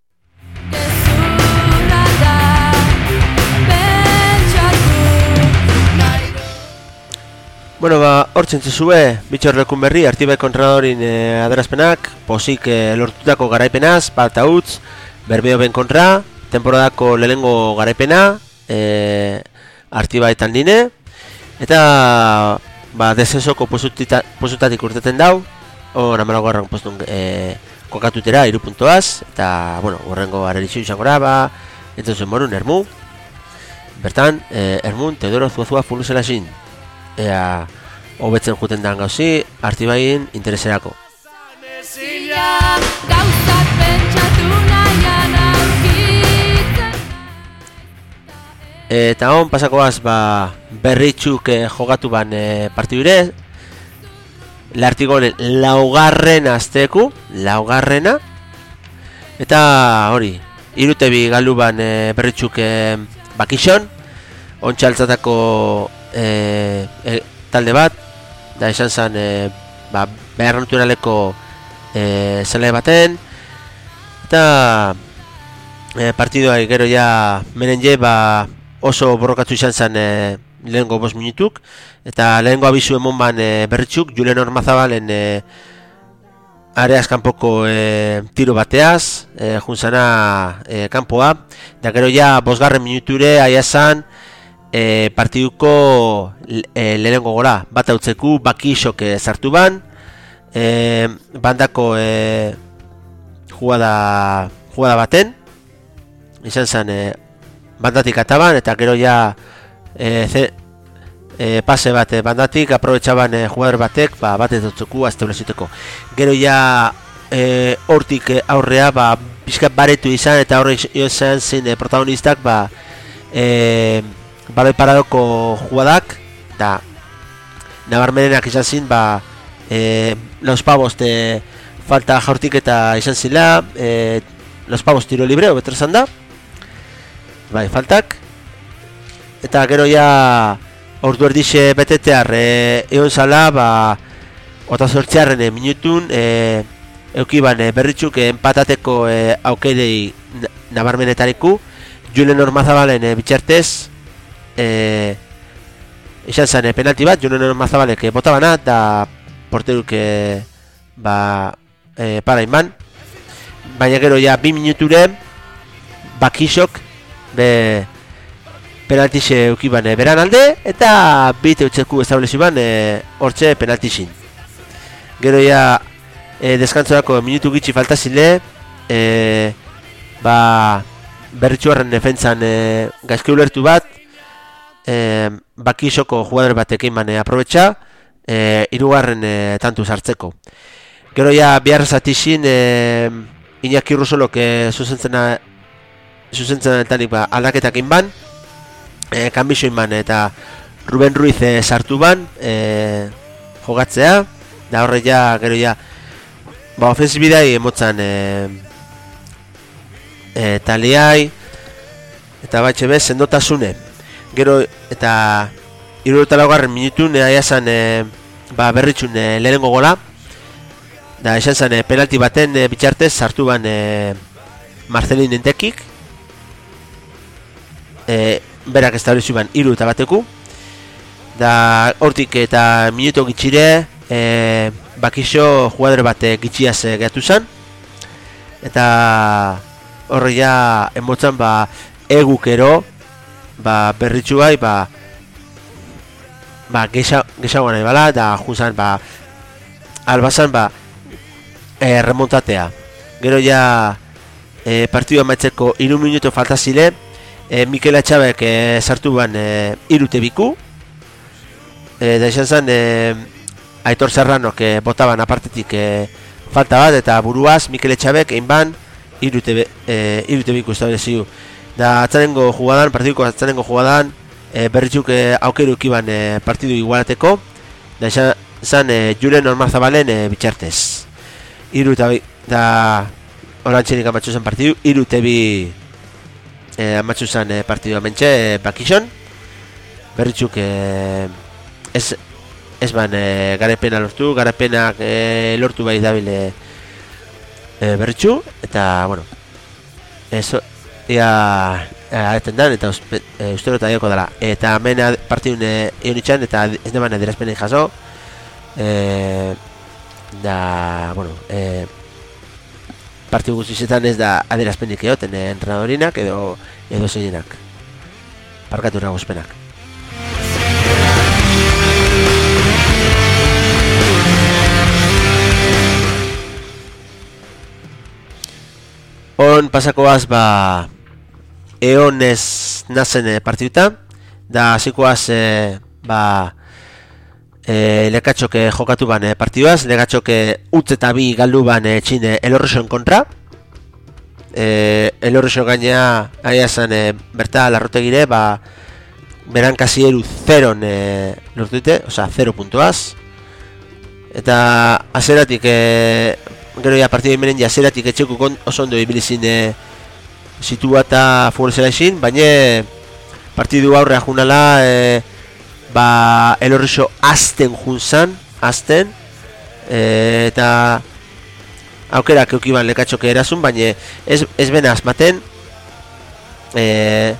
Bueno, ba, hortzen zezue, bitxorlekun berri, Artibaiko entrenadorin e, adierazpenak, posik e, lortutako garaipenaz, bat utz, Bermeo ben kontra, temporadako lehengo garaipena, e, Artibaetan dine, eta ba, desensoko posutatik urteten dau, hor hamalaugarren postun e, kokatutera, hiru puntuaz, eta, bueno, horrengo arelizio izango da, ba, entzun morun, Ermu, bertan, e, Ermun, Teodoro Zuazua fuluzela zin, ea, hobetzen juten dan gauzi, Artibain intereserako. Eta hon pasakoaz ba, berritxuk eh, jogatu ban eh, partidure, Lartigonen laugarren azteku, laugarrena, eta hori, irutebi galu ban eh, berritxuk eh, bakixon, ontsaltzatako eh, eh, talde bat, da esan zen eh, ba, behar naturaleko eh, zele baten, eta eh, partidua gero ja menenje ba, oso borrokatu izan zen e, lehengo bost minutuk, eta lehengo abizu emon ban e, berritxuk, Julen Ormazabalen e, areaz kanpoko e, tiro bateaz, e, juntzana e, kanpoa, eta gero ja bosgarren minuture aia zan e, partiduko e, lehengo gora, bat hautzeku bakixok e, zartu ban, e, bandako e, jugada, jugada baten, izan zen e, bandatik ataban, eta gero ja e, ze, e, pase bat bandatik aprobetxaban e, jugador batek ba, bat edotzuku aztebleziteko. Gero ja e, hortik aurrea ba, pixkat baretu izan, eta horre izan zin e, protagonistak ba, e, baloi paradoko jugadak, eta nabarmenenak izan zin ba, e, los pavos de falta jaurtik eta izan zila, e, los pavos tiro libre, hobeto esan da, bai, faltak, eta gero ja ordu erdixe betetear e, egon zala, ba, ota zortziarren e, minutun e, eukiban e, berritxuk e, empatateko e, aukerei nabarmenetariku, Julen Ormazabalen e, bitxartez, e, izan zen e, penalti bat, Julen Ormazabalek e, botabana, eta porteruk e, ba, e, para iman, baina gero ja bi minuture, bakixok, be penaltixe eukiban e, beran alde, eta bite utzeku establezi ban e, hortxe penaltixin. Gero ja e, deskantzorako minutu gitxi faltazile, e, ba, berritxuarren defentsan e, gaizke ulertu bat, e, bakixoko jugador batekin ban e, aprobetxa, e, irugarren e, tantu sartzeko. Gero ja bihar zatixin e, Iñaki Rusolok e, zuzentzena zuzentzen tanik ba, aldaketak inban, e, kanbixo inban, eta Ruben Ruiz e, sartu ban, e, jogatzea, da horre ja, gero ja, ba, ofensibidai emotzan e, e, taliai, eta batxe bez, sendotasune. Gero, eta hirurogeita laugarren minutun, e, aia zan, e, ba, berritxun e, lehenengo gola, da esan zan, e, penalti baten e, bitxartez, sartu ban e, Marcelin Entekik, E, berak establezu ban hiru eta bateku, da hortik eta minuto gitxire e, bakixo jugadore bat gitxiaz e, gehatu zen, eta horre ja emotzan ba, egukero ba, berritxu bai ba, ba, gehiago nahi bala, da juzan ba, albazan ba, e, remontatea. Gero ja e, partidu amaitzeko hiru minuto faltazile, E, Mikel Atxabek e, sartu ban e, irute biku, e, da izan zen e, Aitor Serranok e, botaban apartetik e, falta bat, eta buruaz Mikel Atxabek egin ban irute, e, irute biku estableziu. Da atzarengo jugadan, partiduko atzarengo jugadan, e, berritxuk e, aukeru ikiban e, partidu igualateko, da izan zen e, Julen Ormazabalen e, bitxartez. Iru eta bi, da orantxenik amatxu zen partidu, irute bi E, amatxu zen e, partidua mentxe e, bakixon, berritxuk e, ez, ez ban e, garepena lortu, garepenak e, lortu bai dabile e, berritxu, eta, bueno, eso, ia areten dan, eta e, ustero eta dioko dela, eta hemen partidun e, egon itxan, eta ez deman adirazpenen jaso, e, da, bueno, e, partidu guztietan ez da adierazpenik egoten entrenadorinak edo edo zeinak. Parkatu nagozpenak. pasakoaz, ba, eonez nazen e, partiduta, da hasikoaz, e, ba, e, lekatxok jokatu ban e, partiduaz, lekatxok utz eta bi galdu ban e, txine Elorrixon kontra, e, Elorrixon gaina, aia zan, e, berta larrotegire, ba, beran kasi eru zeron e, lortute, oza, zero puntuaz, eta azeratik, e, gero ja partidu imenen ja azeratik etxeko oso ondo ibilizin e, situa eta futbolzera izin, baina partidu aurrea junala, e, ba, Elorrixo azten junzan, azten, e, eta aukerak eukiban lekatxoke erazun, baina ez, ez bena azmaten, e,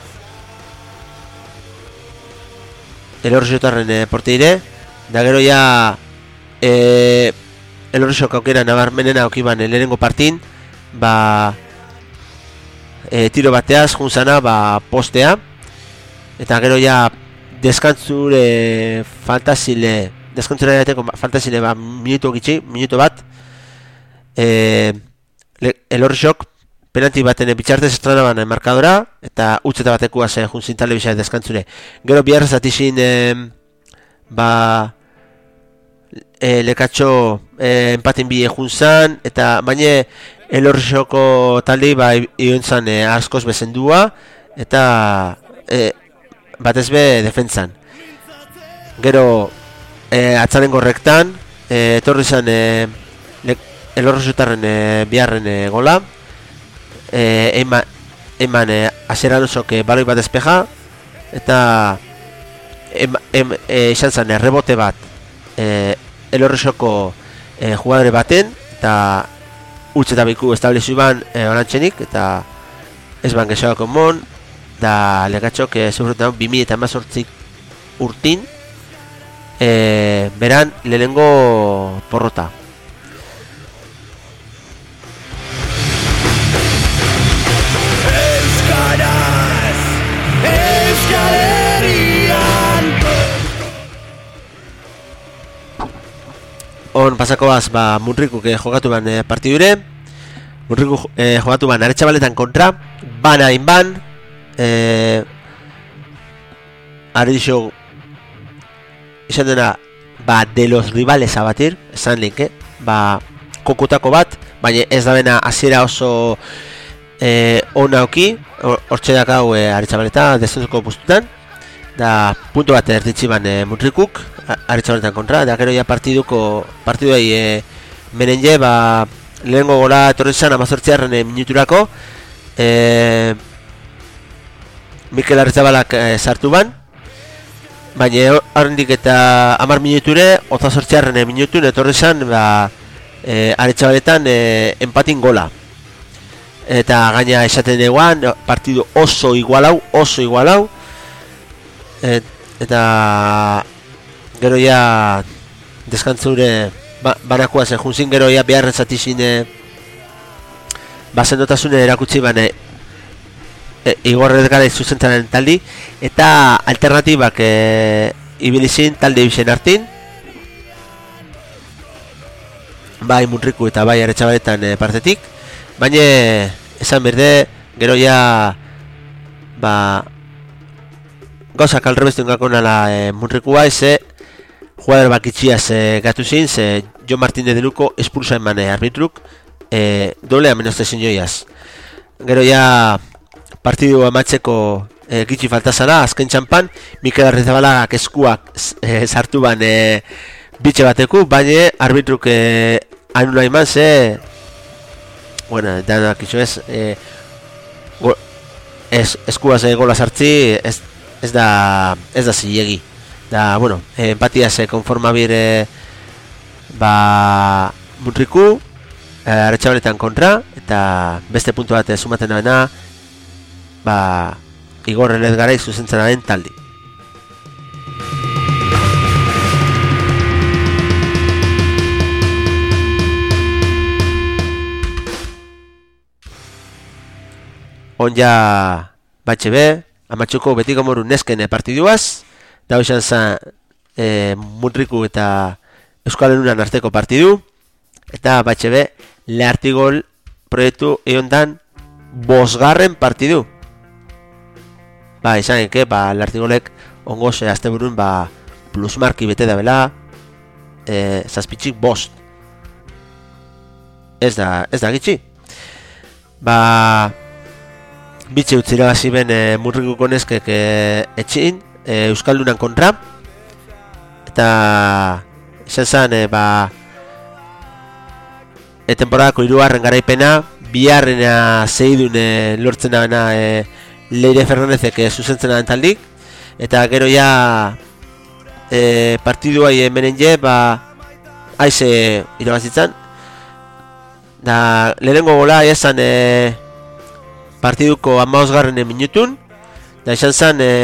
Elorrixotarren e, porteire, da gero ja e, Elorrixok aukera nabarmenena aukiban lehenengo partin, ba, e, tiro bateaz junzana, ba, postea, eta gero ja deskantzure fantasile, deskantzure dateko fantasile, ba, minuto gitxi, minuto bat, e, Elorrixok penalti baten bitxartez estranaban markadora, eta utzeta batekuaz e, junzin telebisa deskantzure. Gero biharrez atixin, e, ba, E, lekatxo e, empatin bi junzan, eta baina Elorrixoko taldi ba, iontzan e, askoz bezendua, eta e, batez be defentzan. Gero e, atzaren gorrektan, e, etorri zan e, Elorrixotarren e, biharren e, gola, e, eman, eman e, azeranozok e, baloi bat despeja, eta em, em, e, izan zan e, rebote bat, e, Elorrixoko e, jugadore baten, eta utz eta biku establezu ban e, orantxenik, eta ez ban gexoako mon, da lekatxok e, zurretan bi mila hemezortzi urtin, e, beran lehenengo porrota. Euskaraz, Euskal Herrian. On pasakoaz, ba, Munrikuk eh, jokatu ban eh, partidure, Munrikuk eh, jokatu ban Aretxabaletan kontra, bana inban, eh, Aretxo izan dena, ba, de los rivales abatir, esan linke, ba, kokutako bat, baina ez da bena hasiera oso eh, ona oki, hortxe dakau eh, Aretxabaleta descentuko postutan, da puntu bat erditzi ban eh, Munrikuk, Aretxabaletan kontra, da gero ja partiduko partiduai e, menenje, ba, lehengo gola etorri zan amazortziarren e, minuturako, e, Mikel Aretxabalak e, sartu ban, baina horrendik eta hamar minuture, otazortziarren e, minutun etorri zan, ba, e, Aretxabaletan e, empatin gola. Eta gaina esaten eguan, partidu oso igualau, oso igualau, et, eta gero ja deskantzure ba, banakoa zen junzin, gero ja beharren zatizin e, basendotasune erakutsi bane e, igorrez gara izuzentaren taldi, eta alternatibak e, ibilizin talde ibisen hartin, bai Munriku eta bai Aretxabaletan e, partetik, baina esan berde gero ja ba gauzak alrebestuen gako nala e, Munrikua eze jugador bakitxiaz e, gatu zin, ze Jon Martínez de Luco espulsa eman e, arbitruk e, doble amenozte zinioiaz. Gero ja partidu amatzeko e, gitxi faltazara, azken txampan Mikel Arrizabalaga eskuak e, sartu ban e, bitxe bateku, baina arbitruk e, anula eman ze bueno, danak itxo ez e, go, es, eskuaz e, gola sartzi ez, ez da ez da zilegi. Da, bueno, eh, empatia se konforma bire ba Munriku eh, Aretxabaletan kontra, eta beste puntu bat sumaten dena ba Igor Elezgarai zuzentzenaren taldi. On ja batxe be, amatxuko betiko moru nesken partiduaz, da izan zen e, Munriku eta Euskal Herrian arteko partidu, eta batxe be, lehartigol proiektu egon dan bosgarren partidu. Ba, izan eke, ba, lartigolek ongo ze azte burun, ba, plusmarki bete da bela, e, zazpitxik bost. Ez da, ez da gitxi. Ba, bitxe utzira hasi ben e, murrikuko neskek e, etxin, e, Euskaldunan kontra, eta izan zen, e, ba, e, temporadako hirugarren garaipena, biharrena zeidun e, lortzen dabena e, Leire Fernandezek e, zuzentzen daben taldik, eta gero ja e, partiduai menen je, ba, aize irabazitzen, da lehenengo gola esan e, partiduko hamabosgarren minutun, da izan zen e,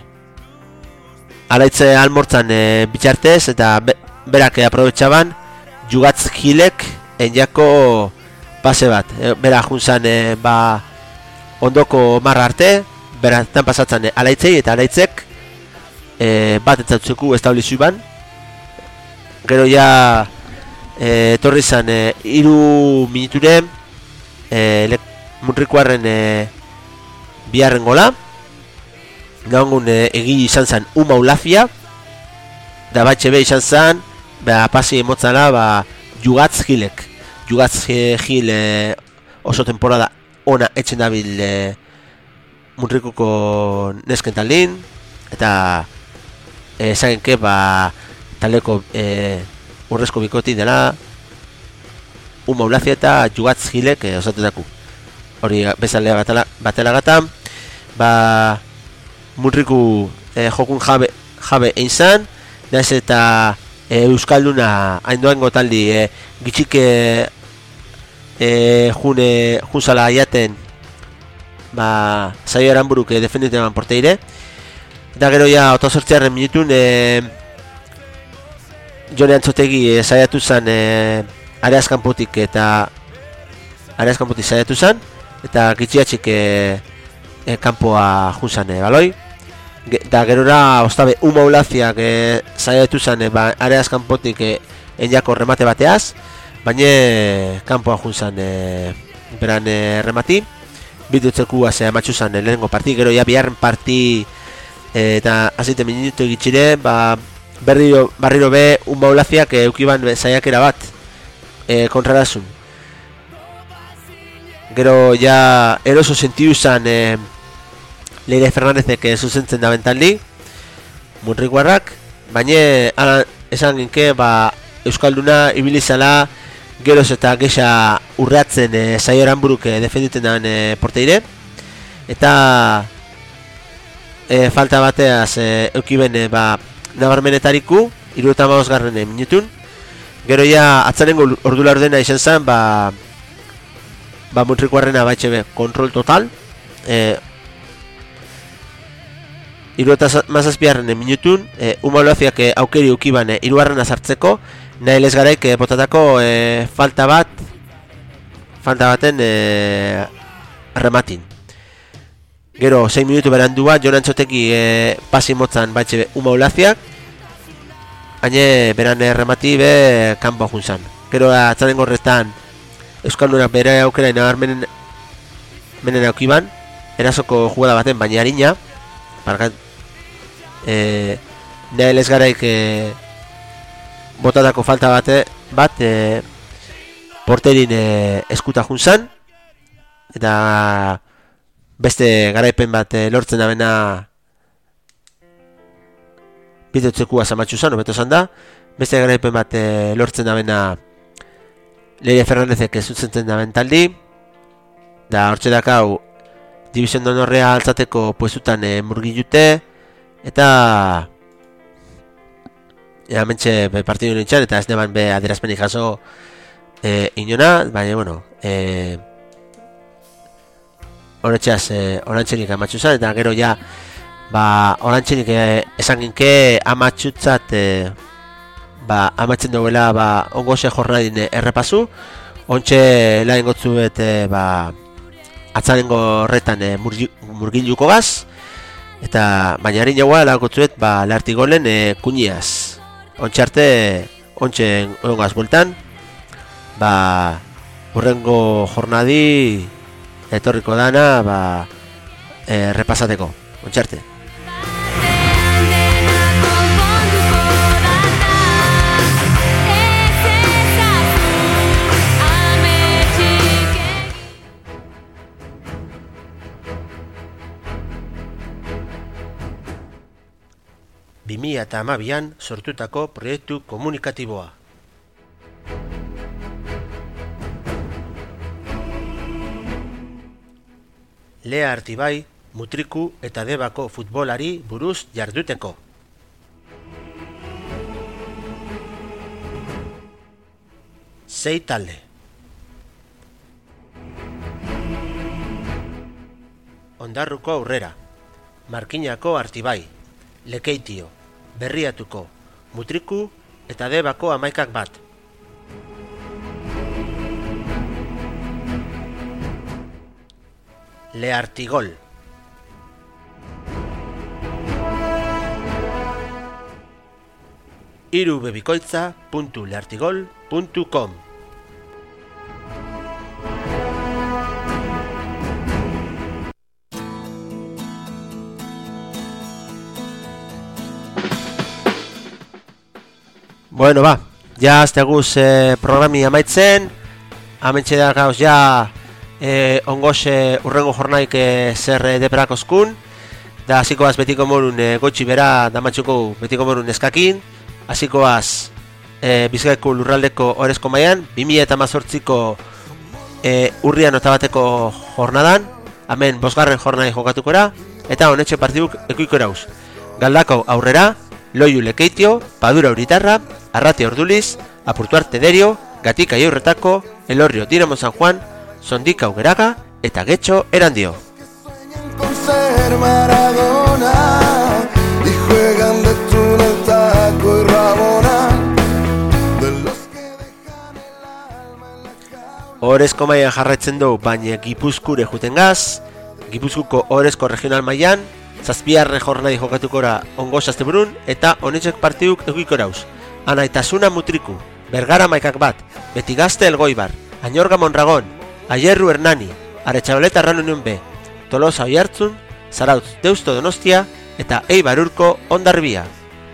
alaitze almortzan e, bitxartez, eta be, berak e, aprobetxaban Jugatz Gilek enjako pase bat, e, berak juntzan e, ba, ondoko marra arte, berantan pasatzen e, alaitzei, eta alaitzek e, bat entzatzuku establizu ban, gero ja e, torri zan e, iru minuture e, Munrikuarren e, biharren gola, gaungun e, egili izan zen Uma Ulafia, da batxe be izan zen, ba, pasi emotzala, ba, Jugatz Gilek. Jugatz Gil e, oso temporada ona etxen dabil e, Munrikuko nesken taldin, eta esagenke, ba, taldeko e, urrezko bikoti dela Uma Ulafia eta Jugatz Gilek e, osatenaku. Hori bezalea batela, batela gata, ba, Munriku e, jokun jabe, jabe egin zan, naiz eta e, Euskalduna haindoango taldi e, gitxik e, e, june, junzala aiaten, ba, Zaio Aranburuk e, defendite eman porteire, eta gero ja otosortziarren minutun e, Jone Antzotegi e, saiatu zan e, areaz kanpotik eta areaz kanpotik saiatu zan, eta gitxiatxik e, e, kanpoa junzan e, baloi. Ge, da gerora ostabe Uma Ulaziak e, saiatu zan e, ba, areaz kanpotik e, enjako remate bateaz, baina kanpoa junzan e, beran e, remati. Bitutzeko azea matxu zan e, lehenengo parti, gero ja biharren parti e, eta azite minutu egitxire, ba, berriro, barriro be Uma Ulaziak e, eukiban saiakera bat e, kontrarazun. Gero ja eroso sentiu zan e, Leire Fernandezek zuzentzen da bentaldi Munrikuarrak, baina esan ginke, ba, Euskalduna ibilizala geroz eta gexa urreatzen e, Zaio Aranburuk e, defenditen daben e, porteire, eta e, falta bateaz e, eukiben e, ba, nabarmenetariku hirurogeita hamabosgarren e, minutun. Gero ja atzarengo ordula ordena izan zen, ba, ba Munrikuarrena baitxe be kontrol total, e, hirurogeita hamazazpigarren minutun, e, Uma Ulaziak e, aukeri ukiban e, hirugarrena sartzeko, nahi lez garaik e, botatako e, falta bat falta baten e, rematin. Gero sei minutu berandu bat Jon Antzotegi e, pasi motzan baitxe be Uma Ulaziak, baina beran e, remati be kanpo junzan. Gero atzaren gorretan Euskaldunak bere aukera inabar menen, menen aukiban, erasoko jugada baten, baina harina, parkat, e, nahi lez garaik e, botatako falta bate, bat e, porterin e, eskuta junzan, eta beste garaipen bat e, lortzen dabena bideutzekua zamatxu zan, obeto zan da, beste garaipen bat e, lortzen dabena Leire Fernandezek zuzentzen daben taldi, da hortxe dakau Division Donorrea altzateko puestutan e, murgilute, eta ea mentxe be, partidu nintzen, eta ez neban be adierazpenik jaso e, inona, baina, bueno, e, horretxeaz e, orantxerik amatxu zan, eta gero ja, ba, orantxerik e, esan ginke amatxutzat, e, ba, amatzen duela, ba, ongo ze jornadin e, errepasu, ontxe lain gotzu bete, ba, atzarengo horretan e, murgiluko gaz, eta baina harin jaua lagotzuet, ba, lartigolen e, kuniaz. Ontxe arte, ontxe ongaz bueltan, ba, urrengo jornadi etorriko dana, ba, e, repasateko. Ontxarte. bi mila hamabian sortutako proiektu komunikatiboa. Lea Artibai, Mutriku eta Debako futbolari buruz jarduteko. Sei talde. Ondarruko Aurrera, Markinako Artibai, Lekeitio, Berriatuko, Mutriku eta Debako Hamaikak bat. Leartigol. irubebikoitza puntu leartigol puntu com. Bueno, ba, ja azteguz eh, programi amaitzen, amentxe da gauz ja eh, ongoxe urrengo jornaik eh, zer eh, deperakozkun, da hasikoaz betiko morun eh, gotxi bera damatxuko betiko morun eskakin, hasikoaz eh, Bizkaiko lurraldeko orezko maian, bi mila hamazortziko eh, urrian otabateko jornadan, hemen bosgarren jornai jokatukora, eta honetxe partiduk ekuiko erauz. Galdako Aurrera, Loiu Lekeitio, Padura Uritarra, Arrate Orduliz, Apurtuarte Derio, Gatika Iurretako, Elorrio Dinamo San Juan, Sondika Ugeraga eta Getxo Erandio. Orezko mailan jarraitzen du, baina Gipuzkure juten gaz, Gipuzkuko Orezko regional mailan, zazpiarre jornai jokatukora ongoz asteburun, eta honetxek partiduk egiko erauz. Anaitasuna Mutriku, Bergara Maikak bat, Betigazte Elgoibar, Añorga Mondragon, Ayerru Hernani, Aretxabaleta Arran Union B, Tolosa Oiartzun, Zarautz Deusto Donostia, eta Eibar Urko Ondarbia.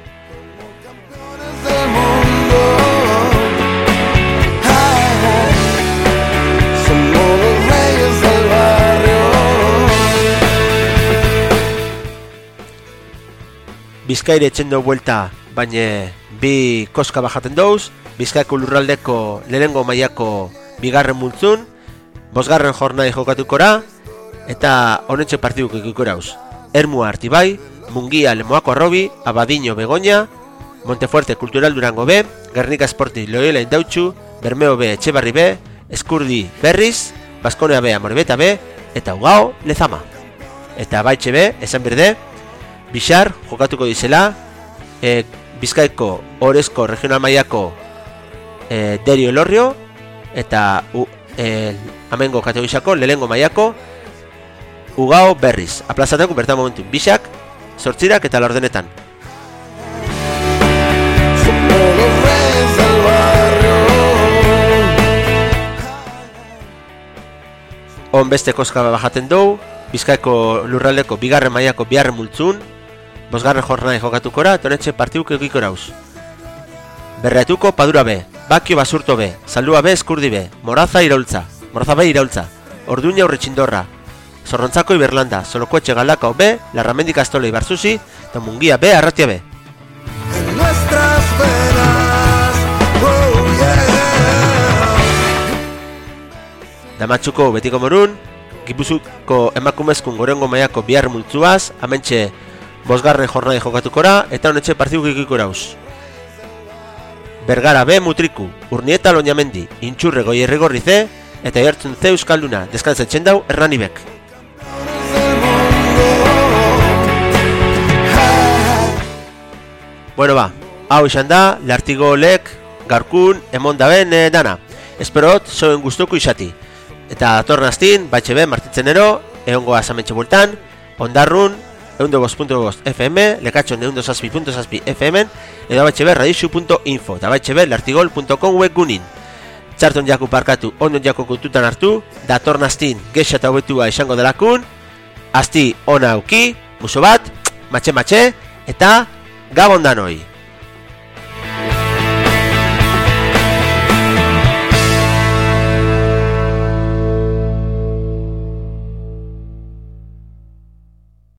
Bizkaire etxendo buelta, baina bi koska bajaten douz, Bizkaiko lurraldeko lehenengo mailako bigarren multzun, bosgarren jornai jokatukora, eta honetxe partiduk ekiko erauz. Ermua Artibai, Mungia Lemoako Arrobi, Abadiño Begoña, Montefuerte Kultural Durango B, Gernika Sporti Loyola Indautxu, Bermeo B Etxebarri B, Eskurdi Berriz, Baskonea B Amorebeta B, eta Ugao Lezama. Eta Baitxe B, esan berde, Bixar jokatuko dizela, e, Bizkaiko Orezko regional mailako e, Derio Elorrio, eta u, e, amengo kategorizako lehengo mailako Ugao Berriz. Aplazateko bertan momentu Bixak, sortzirak eta laurdenetan. On beste koska bajaten dugu, Bizkaiko lurraldeko bigarren mailako biharren multzun, bosgarren jornai jokatukora, eta honetxe partiduk egiko erauz. Berretuko Padura B, Bakio Basurto B, Zaldua B Eskurdi B, Moraza Iraultza, Moraza B Iraultza, Orduña Urretxindorra, Zorrontzako Iberlanda, Solokoetxe Galdakao B, Larramendi Kastolo Ibarzuzi, eta Mungia B Arratia B. Damatxuko betiko morun, Gipuzkoako emakumezkun gorengo mailako bihar multzuaz, amentxe bosgarren jornai jokatukora, eta honetxe partiduk ikiko erauz. Bergara B Mutriku, Urnieta Loñamendi, Intxurre Goierrigorri C, eta Oiartzun C Euskalduna, deskantzen dau Erranibek. Bueno ba, hau izan da, Leartigolek gaurkun emondaben e, dana. Esperot, zoen guztoko izati. Eta datorren astin, Baitxe B martitzen ero, egongoa zamentxe bultan, Ondarrun, ehundo bost puntu bost F M, Lekatxon ehundo zazpi puntu zazpi F M, edo baitxe be radixu puntu info, eta baitxe be leartigol puntu com web gunin. txarton jaku parkatu, ondon jako kontutan hartu, datorn astin gexa eta hobetua izango delakun, asti ona auki, muso bat, matxe-matxe, eta gabon danoi!